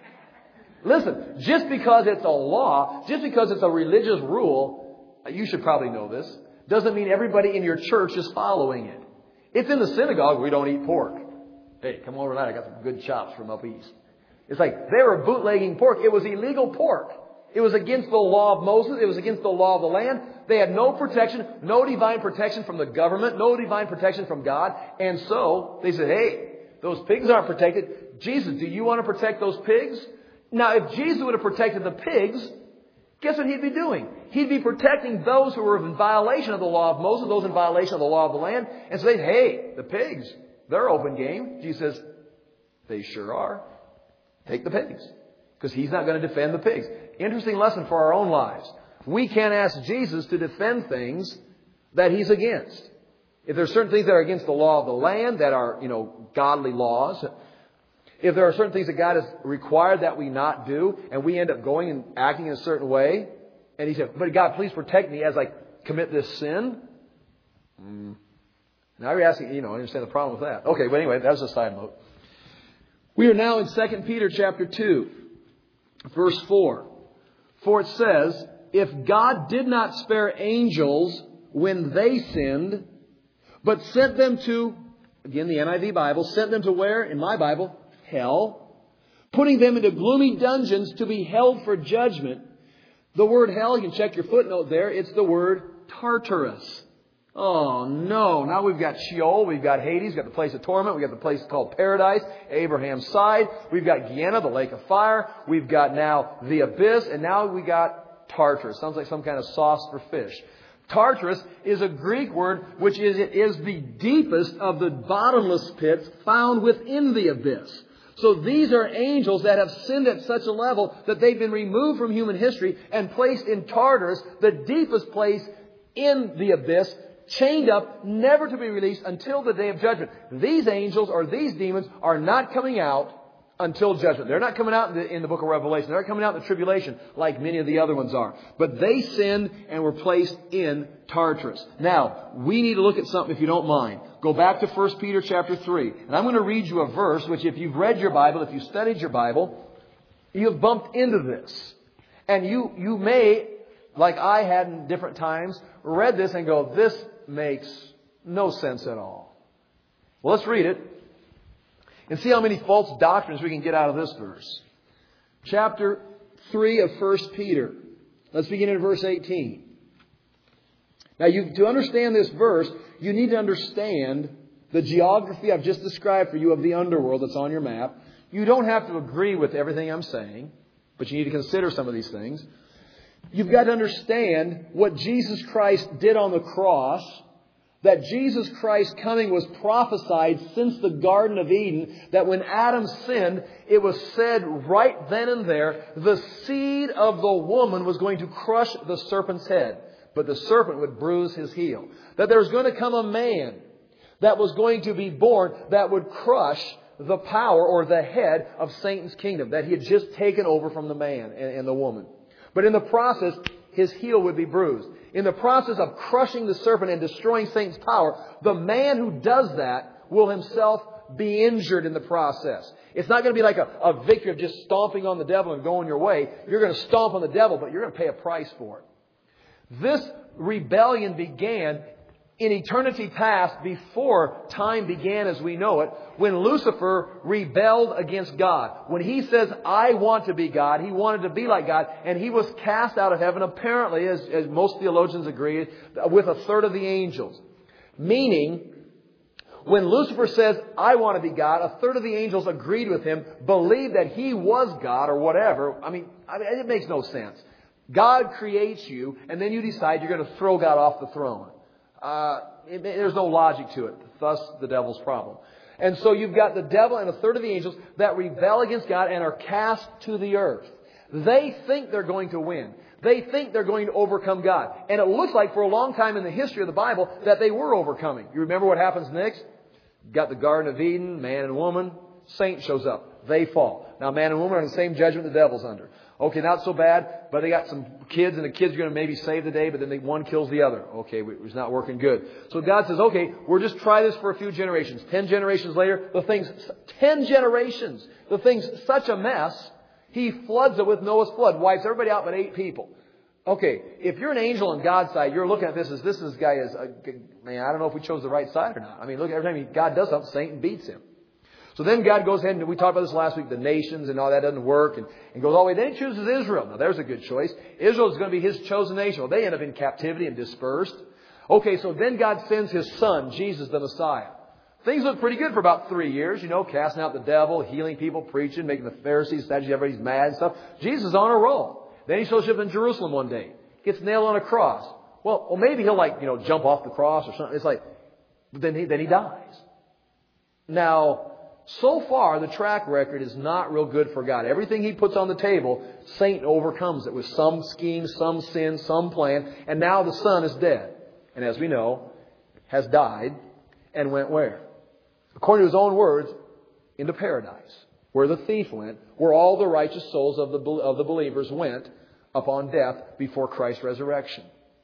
Listen, just because it's a law, just because it's a religious rule, you should probably know this, doesn't mean everybody in your church is following it. It's in the synagogue, we don't eat pork. Hey, come over tonight, I got some good chops from up east. It's like they were bootlegging pork. It was illegal pork. It was against the law of Moses. It was against the law of the land. They had no protection, no divine protection from the government, no divine protection from God. And so they said, hey, those pigs aren't protected. Jesus, do you want to protect those pigs? Now, if Jesus would have protected the pigs, guess what he'd be doing? He'd be protecting those who were in violation of the law of Moses, those in violation of the law of the land, and say, hey, the pigs, they're open game. Jesus says, they sure are. Take the pigs. Because he's not going to defend the pigs. Interesting lesson for our own lives. We can't ask Jesus to defend things that he's against. If there are certain things that are against the law of the land, that are, you know, godly laws. If there are certain things that God has required that we not do, and we end up going and acting in a certain way, and he said, but God, please protect me as I commit this sin. Mm. Now you're asking, you know, I understand the problem with that. Okay, but anyway, that was a side note. We are now in Second Peter chapter two, verse four. For it says, if God did not spare angels when they sinned, but sent them to, again the N I V Bible, sent them to where? In my Bible, hell, putting them into gloomy dungeons to be held for judgment. The word hell, you can check your footnote there, it's the word Tartarus. Oh no, now we've got Sheol, we've got Hades, we've got the place of torment, we've got the place called paradise, Abraham's side, we've got Gehenna, the lake of fire, we've got now the abyss, and now we got Tartarus. Sounds like some kind of sauce for fish. Tartarus is a Greek word which is, is the deepest of the bottomless pits found within the abyss. So these are angels that have sinned at such a level that they've been removed from human history and placed in Tartarus, the deepest place in the abyss, chained up, never to be released until the day of judgment. These angels or these demons are not coming out until judgment. They're not coming out in the, in the book of Revelation. They're not coming out in the tribulation like many of the other ones are. But they sinned and were placed in Tartarus. Now, we need to look at something if you don't mind. Go back to First Peter chapter three. And I'm going to read you a verse which if you've read your Bible, if you studied your Bible, you've bumped into this. And you, you may, like I had in different times, read this and go, this makes no sense at all. Well, let's read it. And see how many false doctrines we can get out of this verse. Chapter three of First Peter. Let's begin in verse eighteen. Now, you, to understand this verse, you need to understand the geography I've just described for you of the underworld that's on your map. You don't have to agree with everything I'm saying, but you need to consider some of these things. You've got to understand what Jesus Christ did on the cross. That Jesus Christ's coming was prophesied since the Garden of Eden. That when Adam sinned, it was said right then and there, the seed of the woman was going to crush the serpent's head. But the serpent would bruise his heel. That there was going to come a man that was going to be born that would crush the power or the head of Satan's kingdom. That he had just taken over from the man and, and the woman. But in the process, his heel would be bruised. In the process of crushing the serpent and destroying Satan's power, the man who does that will himself be injured in the process. It's not going to be like a, a victory of just stomping on the devil and going your way. You're going to stomp on the devil, but you're going to pay a price for it. This rebellion began in eternity past, before time began as we know it, when Lucifer rebelled against God. When he says, I want to be God, he wanted to be like God, and he was cast out of heaven, apparently, as, as most theologians agree, with a third of the angels. Meaning, when Lucifer says, I want to be God, a third of the angels agreed with him, believed that he was God or whatever. I mean, I mean it makes no sense. God creates you, and then you decide you're going to throw God off the throne. Uh, it, there's no logic to it. Thus, the devil's problem. And so you've got the devil and a third of the angels that rebel against God and are cast to the earth. They think they're going to win. They think they're going to overcome God. And it looks like for a long time in the history of the Bible that they were overcoming. You remember what happens next? You've got the Garden of Eden, man and woman. Saint shows up. They fall. Now, man and woman are in the same judgment the devil's under. Okay, not so bad, but they got some kids, and the kids are going to maybe save the day, but then they, one kills the other. Okay, it's not working good. So God says, okay, we'll just try this for a few generations. Ten generations later, the thing's, ten generations, the thing's such a mess, He floods it with Noah's flood, wipes everybody out but eight people. Okay, if you're an angel on God's side, you're looking at this as this is guy is, a, man, I don't know if we chose the right side or not. I mean, look, every time God does something, Satan beats him. So then God goes ahead, and we talked about this last week, the nations and all that doesn't work, and, and goes all the way. Then He chooses Israel. Now there's a good choice. Israel is going to be His chosen nation. Well, they end up in captivity and dispersed. Okay, so then God sends His Son, Jesus the Messiah. Things look pretty good for about three years, you know, casting out the devil, healing people, preaching, making the Pharisees, Sadducees, everybody's mad and stuff. Jesus is on a roll. Then He shows up in Jerusalem one day. Gets nailed on a cross. Well, well, maybe He'll like, you know, jump off the cross or something. It's like, then he, then he dies. Now, so far, the track record is not real good for God. Everything He puts on the table, Satan overcomes it with some scheme, some sin, some plan. And now the Son is dead. And as we know, has died and went where? According to His own words, into paradise. Where the thief went, where all the righteous souls of the, of the believers went upon death before Christ's resurrection.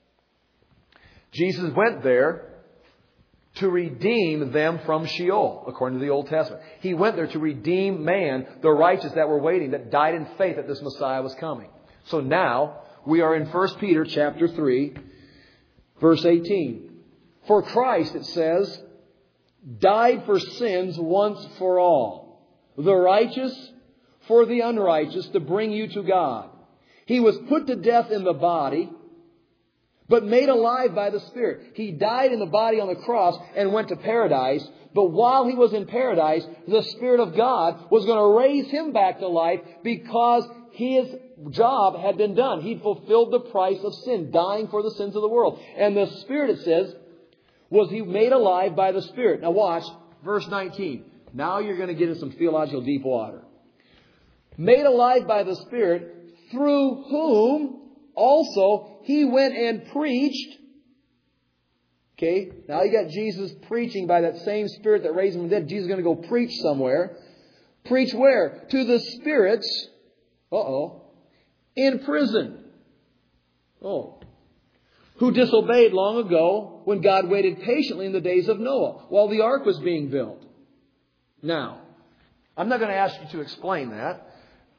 Jesus went there to redeem them from Sheol, according to the Old Testament. He went there to redeem man, the righteous that were waiting, that died in faith that this Messiah was coming. So now, we are in First Peter chapter three, verse eighteen. For Christ, it says, died for sins once for all, the righteous for the unrighteous, to bring you to God. He was put to death in the body, but made alive by the Spirit. He died in the body on the cross and went to paradise. But while He was in paradise, the Spirit of God was going to raise Him back to life because His job had been done. He'd fulfilled the price of sin, dying for the sins of the world. And the Spirit, it says, was He made alive by the Spirit. Now watch, verse nineteen. Now you're going to get into some theological deep water. Made alive by the Spirit, through whom also He went and preached. Okay, now you got Jesus preaching by that same Spirit that raised Him from the dead. Jesus is going to go preach somewhere. Preach where? To the spirits, uh-oh, in prison. Oh. Who disobeyed long ago when God waited patiently in the days of Noah while the ark was being built. Now, I'm not going to ask you to explain that.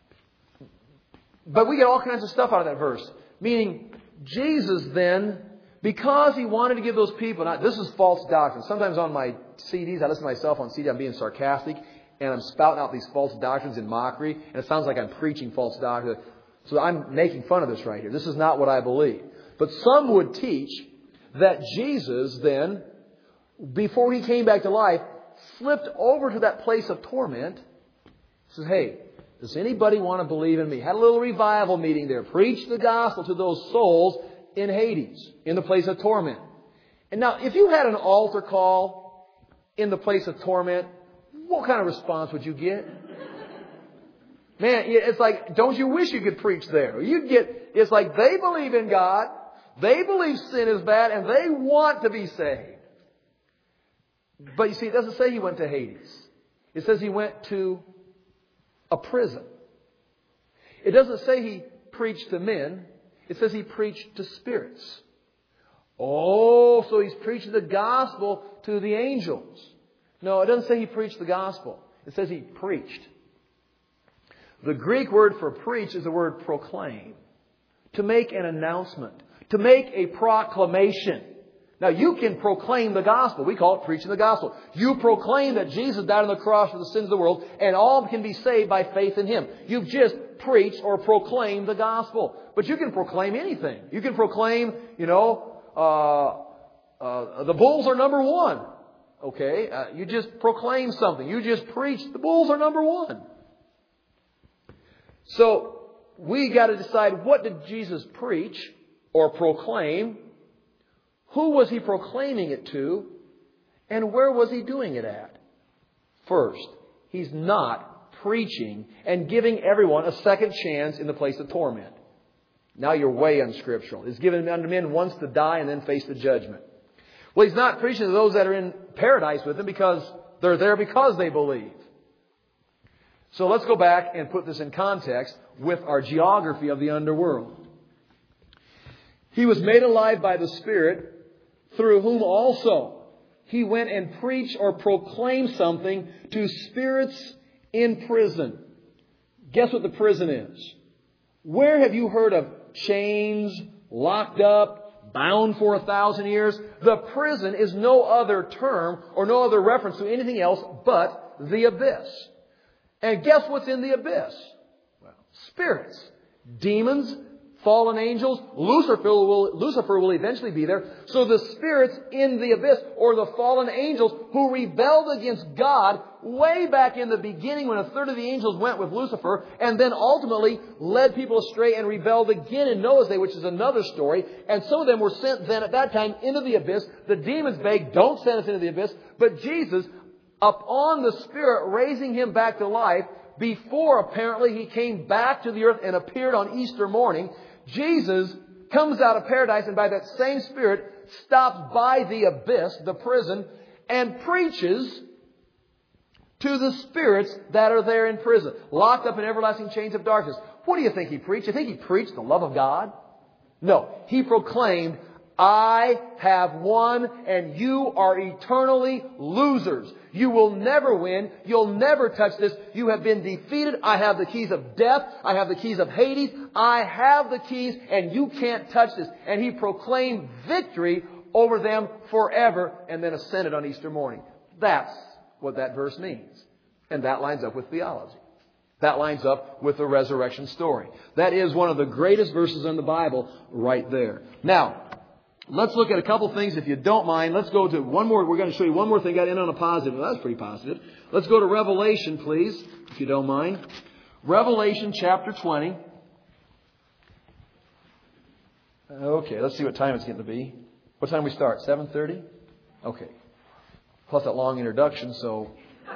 But we get all kinds of stuff out of that verse. Meaning, Jesus then, because He wanted to give those people... Now, this is false doctrine. Sometimes on my C Ds, I listen to myself on C D, I'm being sarcastic. And I'm spouting out these false doctrines in mockery. And it sounds like I'm preaching false doctrine. So I'm making fun of this right here. This is not what I believe. But some would teach that Jesus then, before He came back to life, slipped over to that place of torment. Says, hey, does anybody want to believe in me? Had a little revival meeting there. Preached the gospel to those souls in Hades, in the place of torment. And now, if you had an altar call in the place of torment, what kind of response would you get? Man, it's like, don't you wish you could preach there? You'd get, it's like they believe in God, they believe sin is bad, and they want to be saved. But you see, it doesn't say He went to Hades. It says He went to a prison. It doesn't say He preached to men. It says He preached to spirits. Oh, so He's preaching the gospel to the angels. No, it doesn't say He preached the gospel. It says He preached. The Greek word for preach is the word proclaim. To make an announcement. To make a proclamation. Now, you can proclaim the gospel. We call it preaching the gospel. You proclaim that Jesus died on the cross for the sins of the world, and all can be saved by faith in Him. You've just preached or proclaimed the gospel. But you can proclaim anything. You can proclaim, you know, uh, uh, the Bulls are number one. Okay, uh, you just proclaim something. You just preach. The Bulls are number one. So we got to decide, what did Jesus preach or proclaim? Who was He proclaiming it to? And where was He doing it at? First, He's not preaching and giving everyone a second chance in the place of torment. Now you're way unscriptural. He's given unto men once to die and then face the judgment. Well, He's not preaching to those that are in paradise with Him because they're there because they believe. So let's go back and put this in context with our geography of the underworld. He was made alive by the Spirit, through whom also He went and preached or proclaimed something to spirits in prison. Guess what the prison is? Where have you heard of chains, locked up, bound for a thousand years? The prison is no other term or no other reference to anything else but the abyss. And guess what's in the abyss? Well, spirits, demons, fallen angels. Lucifer will, Lucifer will eventually be there. So the spirits in the abyss, or the fallen angels who rebelled against God way back in the beginning when a third of the angels went with Lucifer, and then ultimately led people astray and rebelled again in Noah's day, which is another story. And some of them were sent then at that time into the abyss. The demons begged, don't send us into the abyss. But Jesus, upon the Spirit raising Him back to life, before apparently He came back to the earth and appeared on Easter morning, Jesus comes out of paradise and by that same Spirit stops by the abyss, the prison, and preaches to the spirits that are there in prison, locked up in everlasting chains of darkness. What do you think He preached? You think He preached the love of God? No. He proclaimed, I have won and you are eternally losers. You will never win. You'll never touch this. You have been defeated. I have the keys of death. I have the keys of Hades. I have the keys and you can't touch this. And He proclaimed victory over them forever and then ascended on Easter morning. That's what that verse means. And that lines up with theology. That lines up with the resurrection story. That is one of the greatest verses in the Bible right there. Now, let's look at a couple things, if you don't mind. Let's go to one more. We're going to show you one more thing. Got in on a positive. Well, that's pretty positive. Let's go to Revelation, please, if you don't mind. Revelation chapter twenty. Okay, let's see what time it's getting to be. What time we start? seven thirty? Okay. Plus that long introduction, so...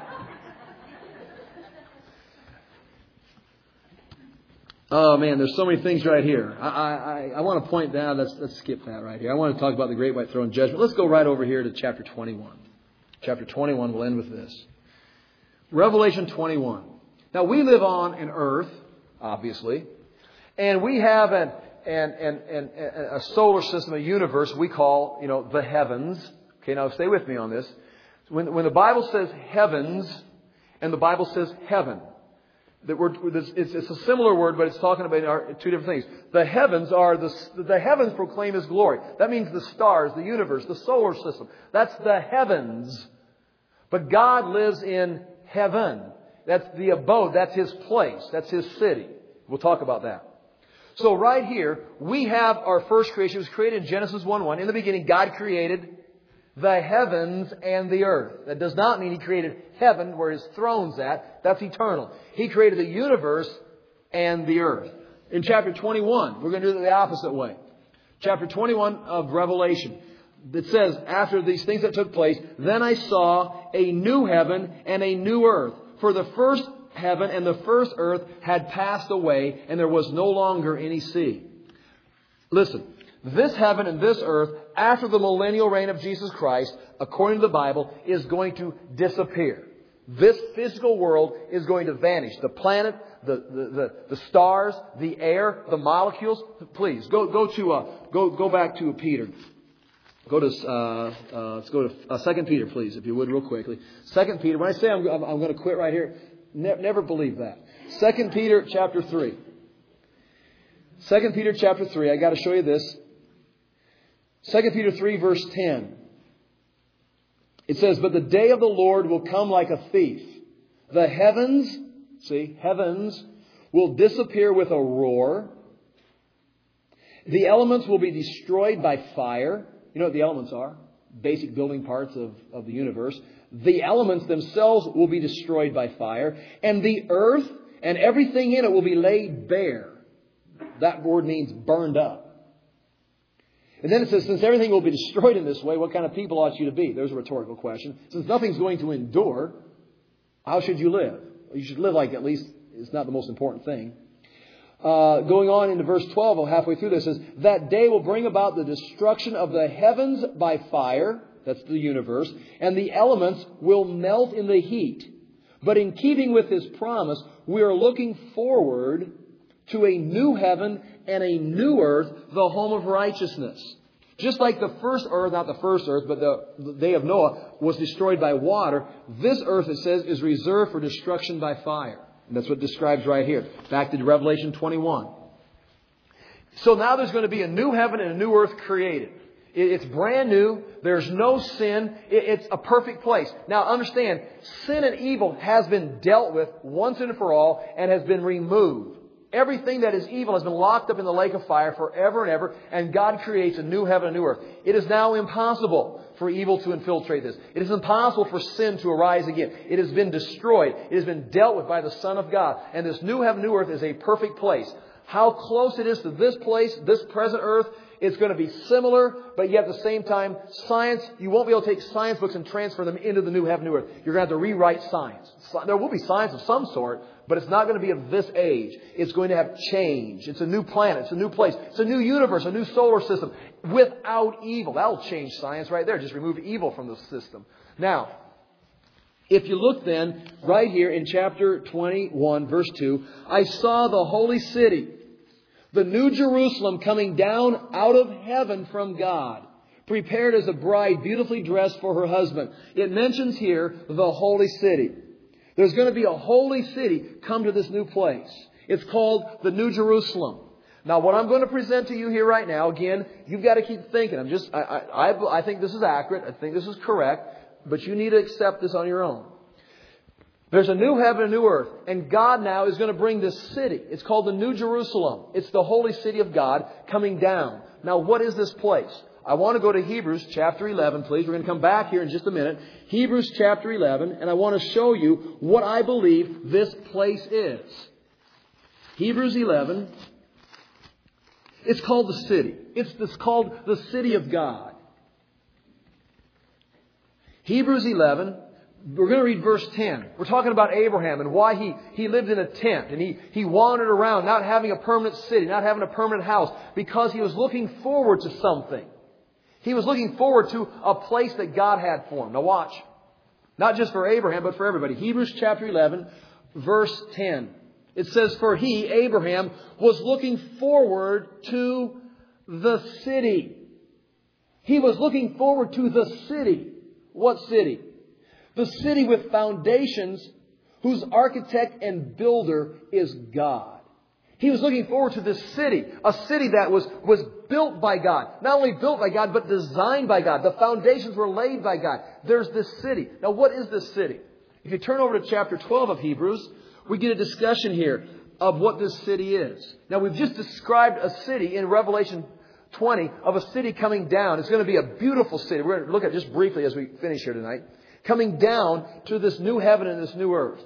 Oh man, there's so many things right here. I, I, I want to point down, let's, let's skip that right here. I want to talk about the great white throne judgment. Let's go right over here to chapter twenty-one. Chapter twenty-one, we'll end with this. Revelation twenty-one. Now we live on an earth, obviously, and we have an, an, an, an, a solar system, a universe we call, you know, the heavens. Okay, now stay with me on this. When, when the Bible says heavens and the Bible says heaven, that word, it's, it's a similar word, but it's talking about two different things. The heavens are the, the heavens proclaim His glory. That means the stars, the universe, the solar system. That's the heavens. But God lives in heaven. That's the abode. That's His place. That's His city. We'll talk about that. So right here, we have our first creation. It was created in Genesis one one. In the beginning, God created the heavens and the earth. That does not mean He created heaven where His throne's at. That's eternal. He created the universe and the earth. In chapter twenty-one, we're going to do it the opposite way. Chapter twenty-one of Revelation. It says, after these things that took place, then I saw a new heaven and a new earth. For the first heaven and the first earth had passed away, and there was no longer any sea. Listen. This heaven and this earth, after the millennial reign of Jesus Christ, according to the Bible, is going to disappear. This physical world is going to vanish. The planet, the, the, the, the stars, the air, the molecules. Please, go, go to, uh, go, go back to Peter. Go to, uh, uh, let's go to uh, Second Peter, please, if you would, real quickly. Second Peter, when I say I'm, I'm, I'm going to quit right here, ne- never believe that. Second Peter chapter three. Second Peter chapter three, I got to show you this. Second Peter three verse ten. It says, but the day of the Lord will come like a thief. The heavens, see, heavens will disappear with a roar. The elements will be destroyed by fire. You know what the elements are? Basic building parts of, of the universe. The elements themselves will be destroyed by fire. And the earth and everything in it will be laid bare. That word means burned up. And then it says, since everything will be destroyed in this way, what kind of people ought you to be? There's a rhetorical question. Since nothing's going to endure, how should you live? Well, you should live like at least it's not the most important thing. Uh, going on into verse twelve, halfway through this, says, that day will bring about the destruction of the heavens by fire. That's the universe. And the elements will melt in the heat. But in keeping with His promise, we are looking forward to a new heaven and a new earth, the home of righteousness. Just like the first earth, not the first earth, but the, the day of Noah was destroyed by water, this earth, it says, is reserved for destruction by fire. And that's what it describes right here. Back to Revelation twenty-one. So now there's going to be a new heaven and a new earth created. It's brand new. There's no sin. It's a perfect place. Now understand, sin and evil has been dealt with once and for all and has been removed. Everything that is evil has been locked up in the lake of fire forever and ever, and God creates a new heaven and a new earth. It is now impossible for evil to infiltrate this. It is impossible for sin to arise again. It has been destroyed. It has been dealt with by the Son of God. And this new heaven and new earth is a perfect place. How close it is to this place, this present earth, it's going to be similar, but yet at the same time, science, you won't be able to take science books and transfer them into the new heaven, new earth. You're going to have to rewrite science. There will be science of some sort, but it's not going to be of this age. It's going to have change. It's a new planet. It's a new place. It's a new universe, a new solar system without evil. That'll change science right there. Just remove evil from the system. Now, if you look then, right here in chapter twenty-one, verse two, I saw the holy city, the new Jerusalem, coming down out of heaven from God, prepared as a bride beautifully dressed for her husband. It mentions here the holy city. There's going to be a holy city come to this new place. It's called the New Jerusalem. Now, what I'm going to present to you here right now, again, you've got to keep thinking. I'm just, I, I, I think this is accurate. I think this is correct. But you need to accept this on your own. There's a new heaven and a new earth. And God now is going to bring this city. It's called the New Jerusalem. It's the holy city of God coming down. Now, what is this place? I want to go to Hebrews chapter eleven, please. We're going to come back here in just a minute. Hebrews chapter eleven. And I want to show you what I believe this place is. Hebrews eleven. It's called the city. It's, it's called the city of God. Hebrews eleven, we're going to read verse ten. We're talking about Abraham and why he, he lived in a tent. And he, he wandered around, not having a permanent city, not having a permanent house, because he was looking forward to something. He was looking forward to a place that God had for him. Now watch. Not just for Abraham, but for everybody. Hebrews chapter eleven, verse ten. It says, for he, Abraham, was looking forward to the city. He was looking forward to the city. What city? The city with foundations, whose architect and builder is God. He was looking forward to this city. A city that was, was built by God. Not only built by God, but designed by God. The foundations were laid by God. There's this city. Now, what is this city? If you turn over to chapter twelve of Hebrews, we get a discussion here of what this city is. Now, we've just described a city in Revelation twenty of a city coming down. It's going to be a beautiful city. We're going to look at it just briefly as we finish here tonight. Coming down to this new heaven and this new earth.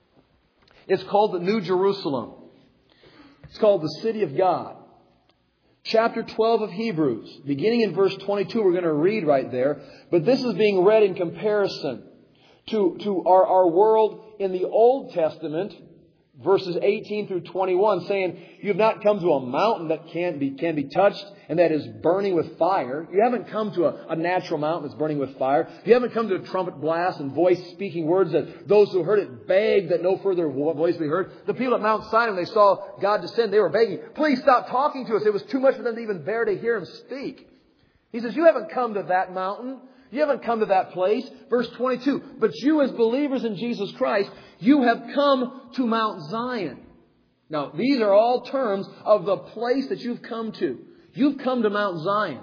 It's called the New Jerusalem. It's called the city of God. Chapter twelve of Hebrews, beginning in verse twenty-two, we're going to read right there. But this is being read in comparison to, to our, our world in the Old Testament, verses eighteen through twenty-one, saying, you have not come to a mountain that can be, can be touched and that is burning with fire. You haven't come to a, a natural mountain that's burning with fire. You haven't come to a trumpet blast and voice speaking words that those who heard it begged that no further voice be heard. The people at Mount Sinai, when they saw God descend, they were begging, please stop talking to us. It was too much for them to even bear to hear Him speak. He says, you haven't come to that mountain. You haven't come to that place. Verse twenty-two, but you as believers in Jesus Christ, you have come to Mount Zion. Now, these are all terms of the place that you've come to. You've come to Mount Zion.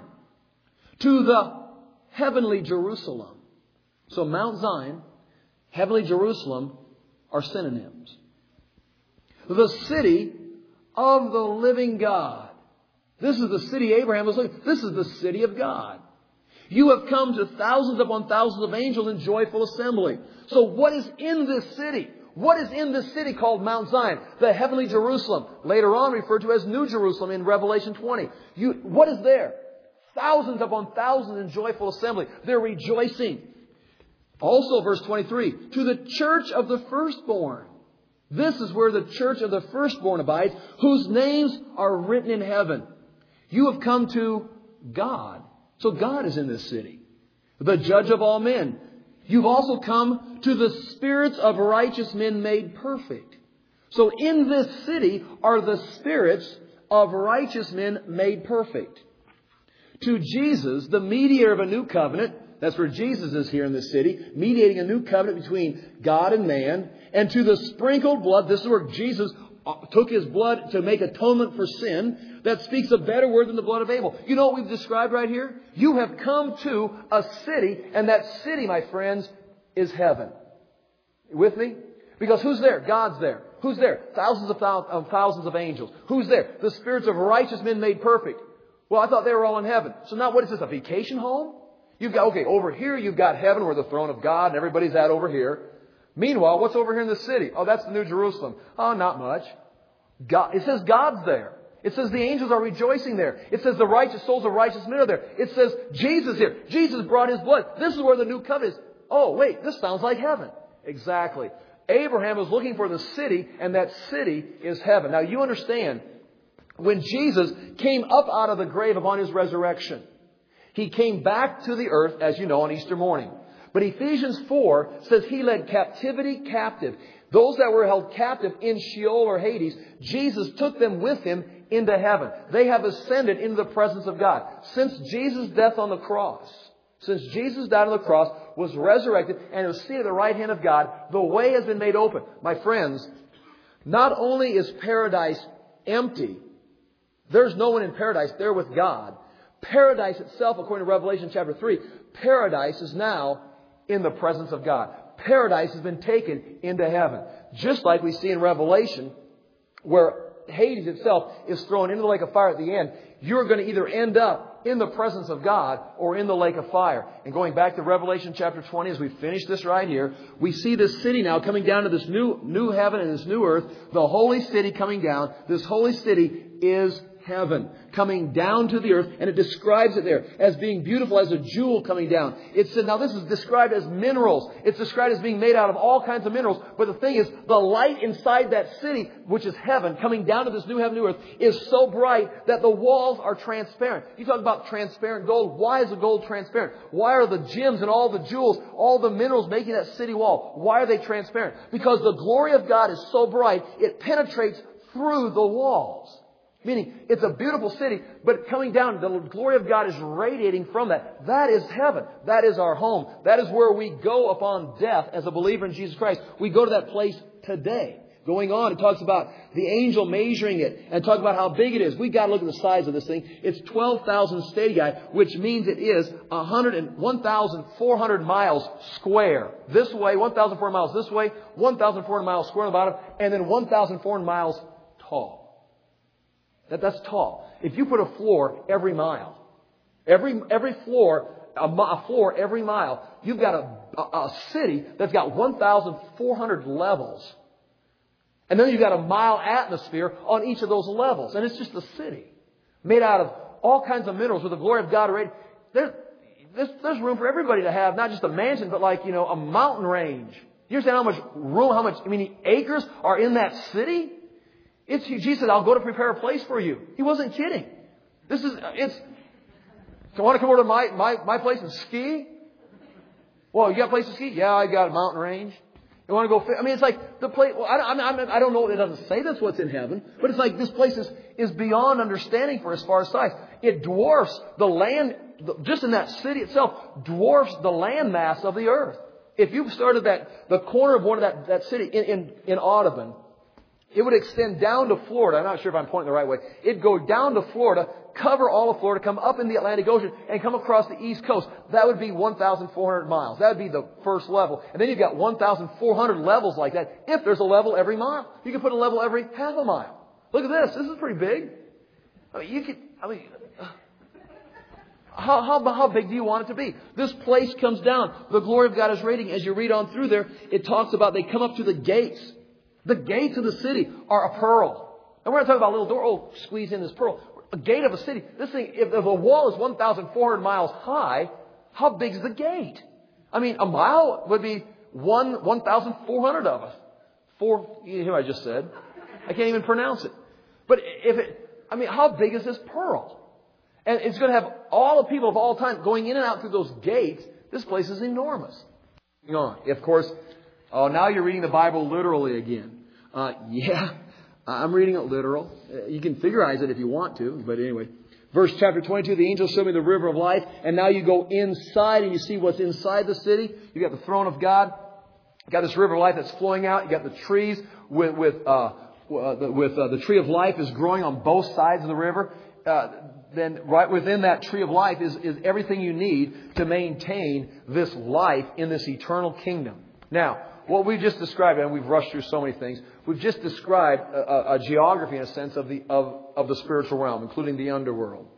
To the heavenly Jerusalem. So Mount Zion, heavenly Jerusalem are synonyms. The city of the living God. This is the city Abraham was looking. This is the city of God. You have come to thousands upon thousands of angels in joyful assembly. So what is in this city? What is in this city called Mount Zion? The heavenly Jerusalem. Later on referred to as New Jerusalem in Revelation twenty. You, what is there? Thousands upon thousands in joyful assembly. They're rejoicing. Also verse twenty-three. To the church of the firstborn. This is where the church of the firstborn abides, whose names are written in heaven. You have come to God. So God is in this city, the judge of all men. You've also come to the spirits of righteous men made perfect. So in this city are the spirits of righteous men made perfect. To Jesus, the mediator of a new covenant. That's where Jesus is here in this city, mediating a new covenant between God and man. And to the sprinkled blood, this is where Jesus took His blood to make atonement for sin. That speaks a better word than the blood of Abel. You know what we've described right here? You have come to a city, and that city, my friends, is heaven. You with me? Because who's there? God's there. Who's there? Thousands of, thou- of thousands of angels. Who's there? The spirits of righteous men made perfect. Well, I thought they were all in heaven. So now what is this, a vacation home? You've got, okay, over here you've got heaven where the throne of God and everybody's at over here. Meanwhile, what's over here in the city? Oh, that's the New Jerusalem. Oh, not much. God, it says God's there. It says the angels are rejoicing there. It says the righteous souls of righteous men are there. It says Jesus here. Jesus brought His blood. This is where the new covenant is. Oh, wait, this sounds like heaven. Exactly. Abraham was looking for the city, and that city is heaven. Now, you understand, when Jesus came up out of the grave upon His resurrection, He came back to the earth, as you know, on Easter morning. But Ephesians four says He led captivity captive. Those that were held captive in Sheol or Hades, Jesus took them with Him into heaven. They have ascended into the presence of God. Since Jesus' death on the cross, since Jesus died on the cross, was resurrected, and was seated at the right hand of God, the way has been made open. My friends, not only is paradise empty, there's no one in paradise, they're with God. Paradise itself, according to Revelation chapter three, paradise is now in the presence of God. Paradise has been taken into heaven. Just like we see in Revelation, where Hades itself is thrown into the lake of fire at the end, you're going to either end up in the presence of God or in the lake of fire. And going back to Revelation chapter twenty, as we finish this right here, we see this city now coming down to this new, new heaven and this new earth, the holy city coming down. This holy city is heaven coming down to the earth, and it describes it there as being beautiful as a jewel coming down. It said, now this is described as minerals. It's described as being made out of all kinds of minerals. But the thing is, the light inside that city, which is heaven, coming down to this new heaven, new earth, is so bright that the walls are transparent. You talk about transparent gold. Why is the gold transparent? Why are the gems and all the jewels, all the minerals making that city wall, why are they transparent? Because the glory of God is so bright, it penetrates through the walls. Meaning, it's a beautiful city, but coming down, the glory of God is radiating from that. That is heaven. That is our home. That is where we go upon death as a believer in Jesus Christ. We go to that place today. Going on, it talks about the angel measuring it and talk about how big it is. We've got to look at the size of this thing. It's twelve thousand stadia, which means it is one thousand four hundred miles square. This way, one thousand four hundred miles this way, one thousand four hundred miles square on the bottom, and then one thousand four hundred miles tall. That, that's tall. If you put a floor every mile, every every floor, a, a floor every mile, you've got a, a, a city that's got one thousand four hundred levels. And then you've got a mile atmosphere on each of those levels. And it's just a city made out of all kinds of minerals with the glory of God. There's, there's, there's room for everybody to have not just a mansion, but like, you know, a mountain range. You understand how much room, how much, I mean, acres are in that city? It's, Jesus said, I'll go to prepare a place for you. He wasn't kidding. This is, it's, do you want to come over to my, my, my place and ski? Well, you got a place to ski? Yeah, I got a mountain range. You want to go? I mean, it's like the place. Well, I, I, I don't know. It doesn't say that's what's in heaven, but it's like this place is, is beyond understanding for as far as size. It dwarfs the land, just in that city itself, dwarfs the land mass of the earth. If you started that the corner of one of that, that city in, in in Audubon, it would extend down to Florida. I'm not sure if I'm pointing the right way. It'd go down to Florida, cover all of Florida, come up in the Atlantic Ocean, and come across the East Coast. That would be one thousand four hundred miles. That would be the first level. And then you've got one thousand four hundred levels like that. If there's a level every mile, you can put a level every half a mile. Look at this. This is pretty big. I mean, you could. I mean, how how how big do you want it to be? This place comes down. The glory of God is radiating. As you read on through there, it talks about they come up to the gates. The gates of the city are a pearl. And we're not talking about a little door. Oh, squeeze in this pearl. A gate of a city. This thing, if the wall is one thousand four hundred miles high, how big is the gate? I mean, a mile would be one, one thousand four hundred of us. Four, you hear what I just said? I can't even pronounce it. But if it, I mean, how big is this pearl? And it's going to have all the people of all time going in and out through those gates. This place is enormous. Hang on. Of course, oh, now you're reading the Bible literally again. Uh, yeah, I'm reading it literal. You can figurize it if you want to. But anyway, verse chapter twenty-two, the angel showed me the river of life. And now you go inside and you see what's inside the city. You got the throne of God. You got this river of life that's flowing out. You got the trees with, with, uh, with uh, the tree of life is growing on both sides of the river. Uh, then right within that tree of life is, is everything you need to maintain this life in this eternal kingdom. Now, what we've just described, and we've rushed through so many things, we've just described a, a, a geography, in a sense, of the of, of the spiritual realm, including the underworld.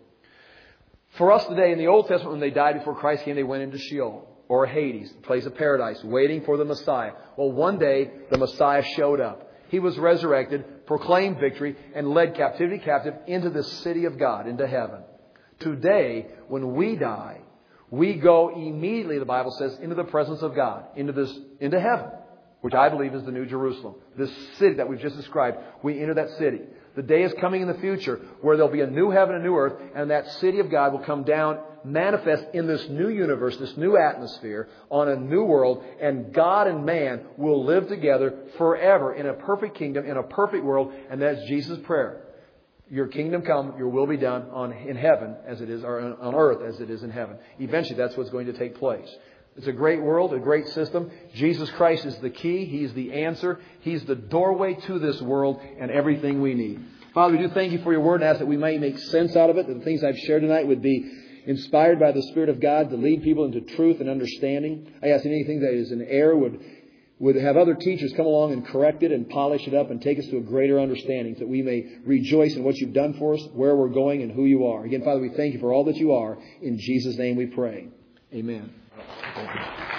For us today, in the Old Testament, when they died before Christ came, they went into Sheol, or Hades, the place of paradise, waiting for the Messiah. Well, one day, the Messiah showed up. He was resurrected, proclaimed victory, and led captivity captive into the city of God, into heaven. Today, when we die, we go immediately, the Bible says, into the presence of God, into this, into heaven, which I believe is the New Jerusalem. This city that we've just described, we enter that city. The day is coming in the future where there'll be a new heaven and new earth, and that city of God will come down, manifest in this new universe, this new atmosphere, on a new world, and God and man will live together forever in a perfect kingdom, in a perfect world, and that's Jesus' prayer. Your kingdom come, your will be done on in heaven as it is, or on earth as it is in heaven. Eventually, that's what's going to take place. It's a great world, a great system. Jesus Christ is the key. He's the answer. He's the doorway to this world and everything we need. Father, we do thank you for your word and ask that we might make sense out of it, that the things I've shared tonight would be inspired by the Spirit of God to lead people into truth and understanding. I ask anything that is in error would would have other teachers come along and correct it and polish it up and take us to a greater understanding so that we may rejoice in what you've done for us, where we're going, and who you are. Again, Father, we thank you for all that you are. In Jesus' name we pray. Amen. Thank you.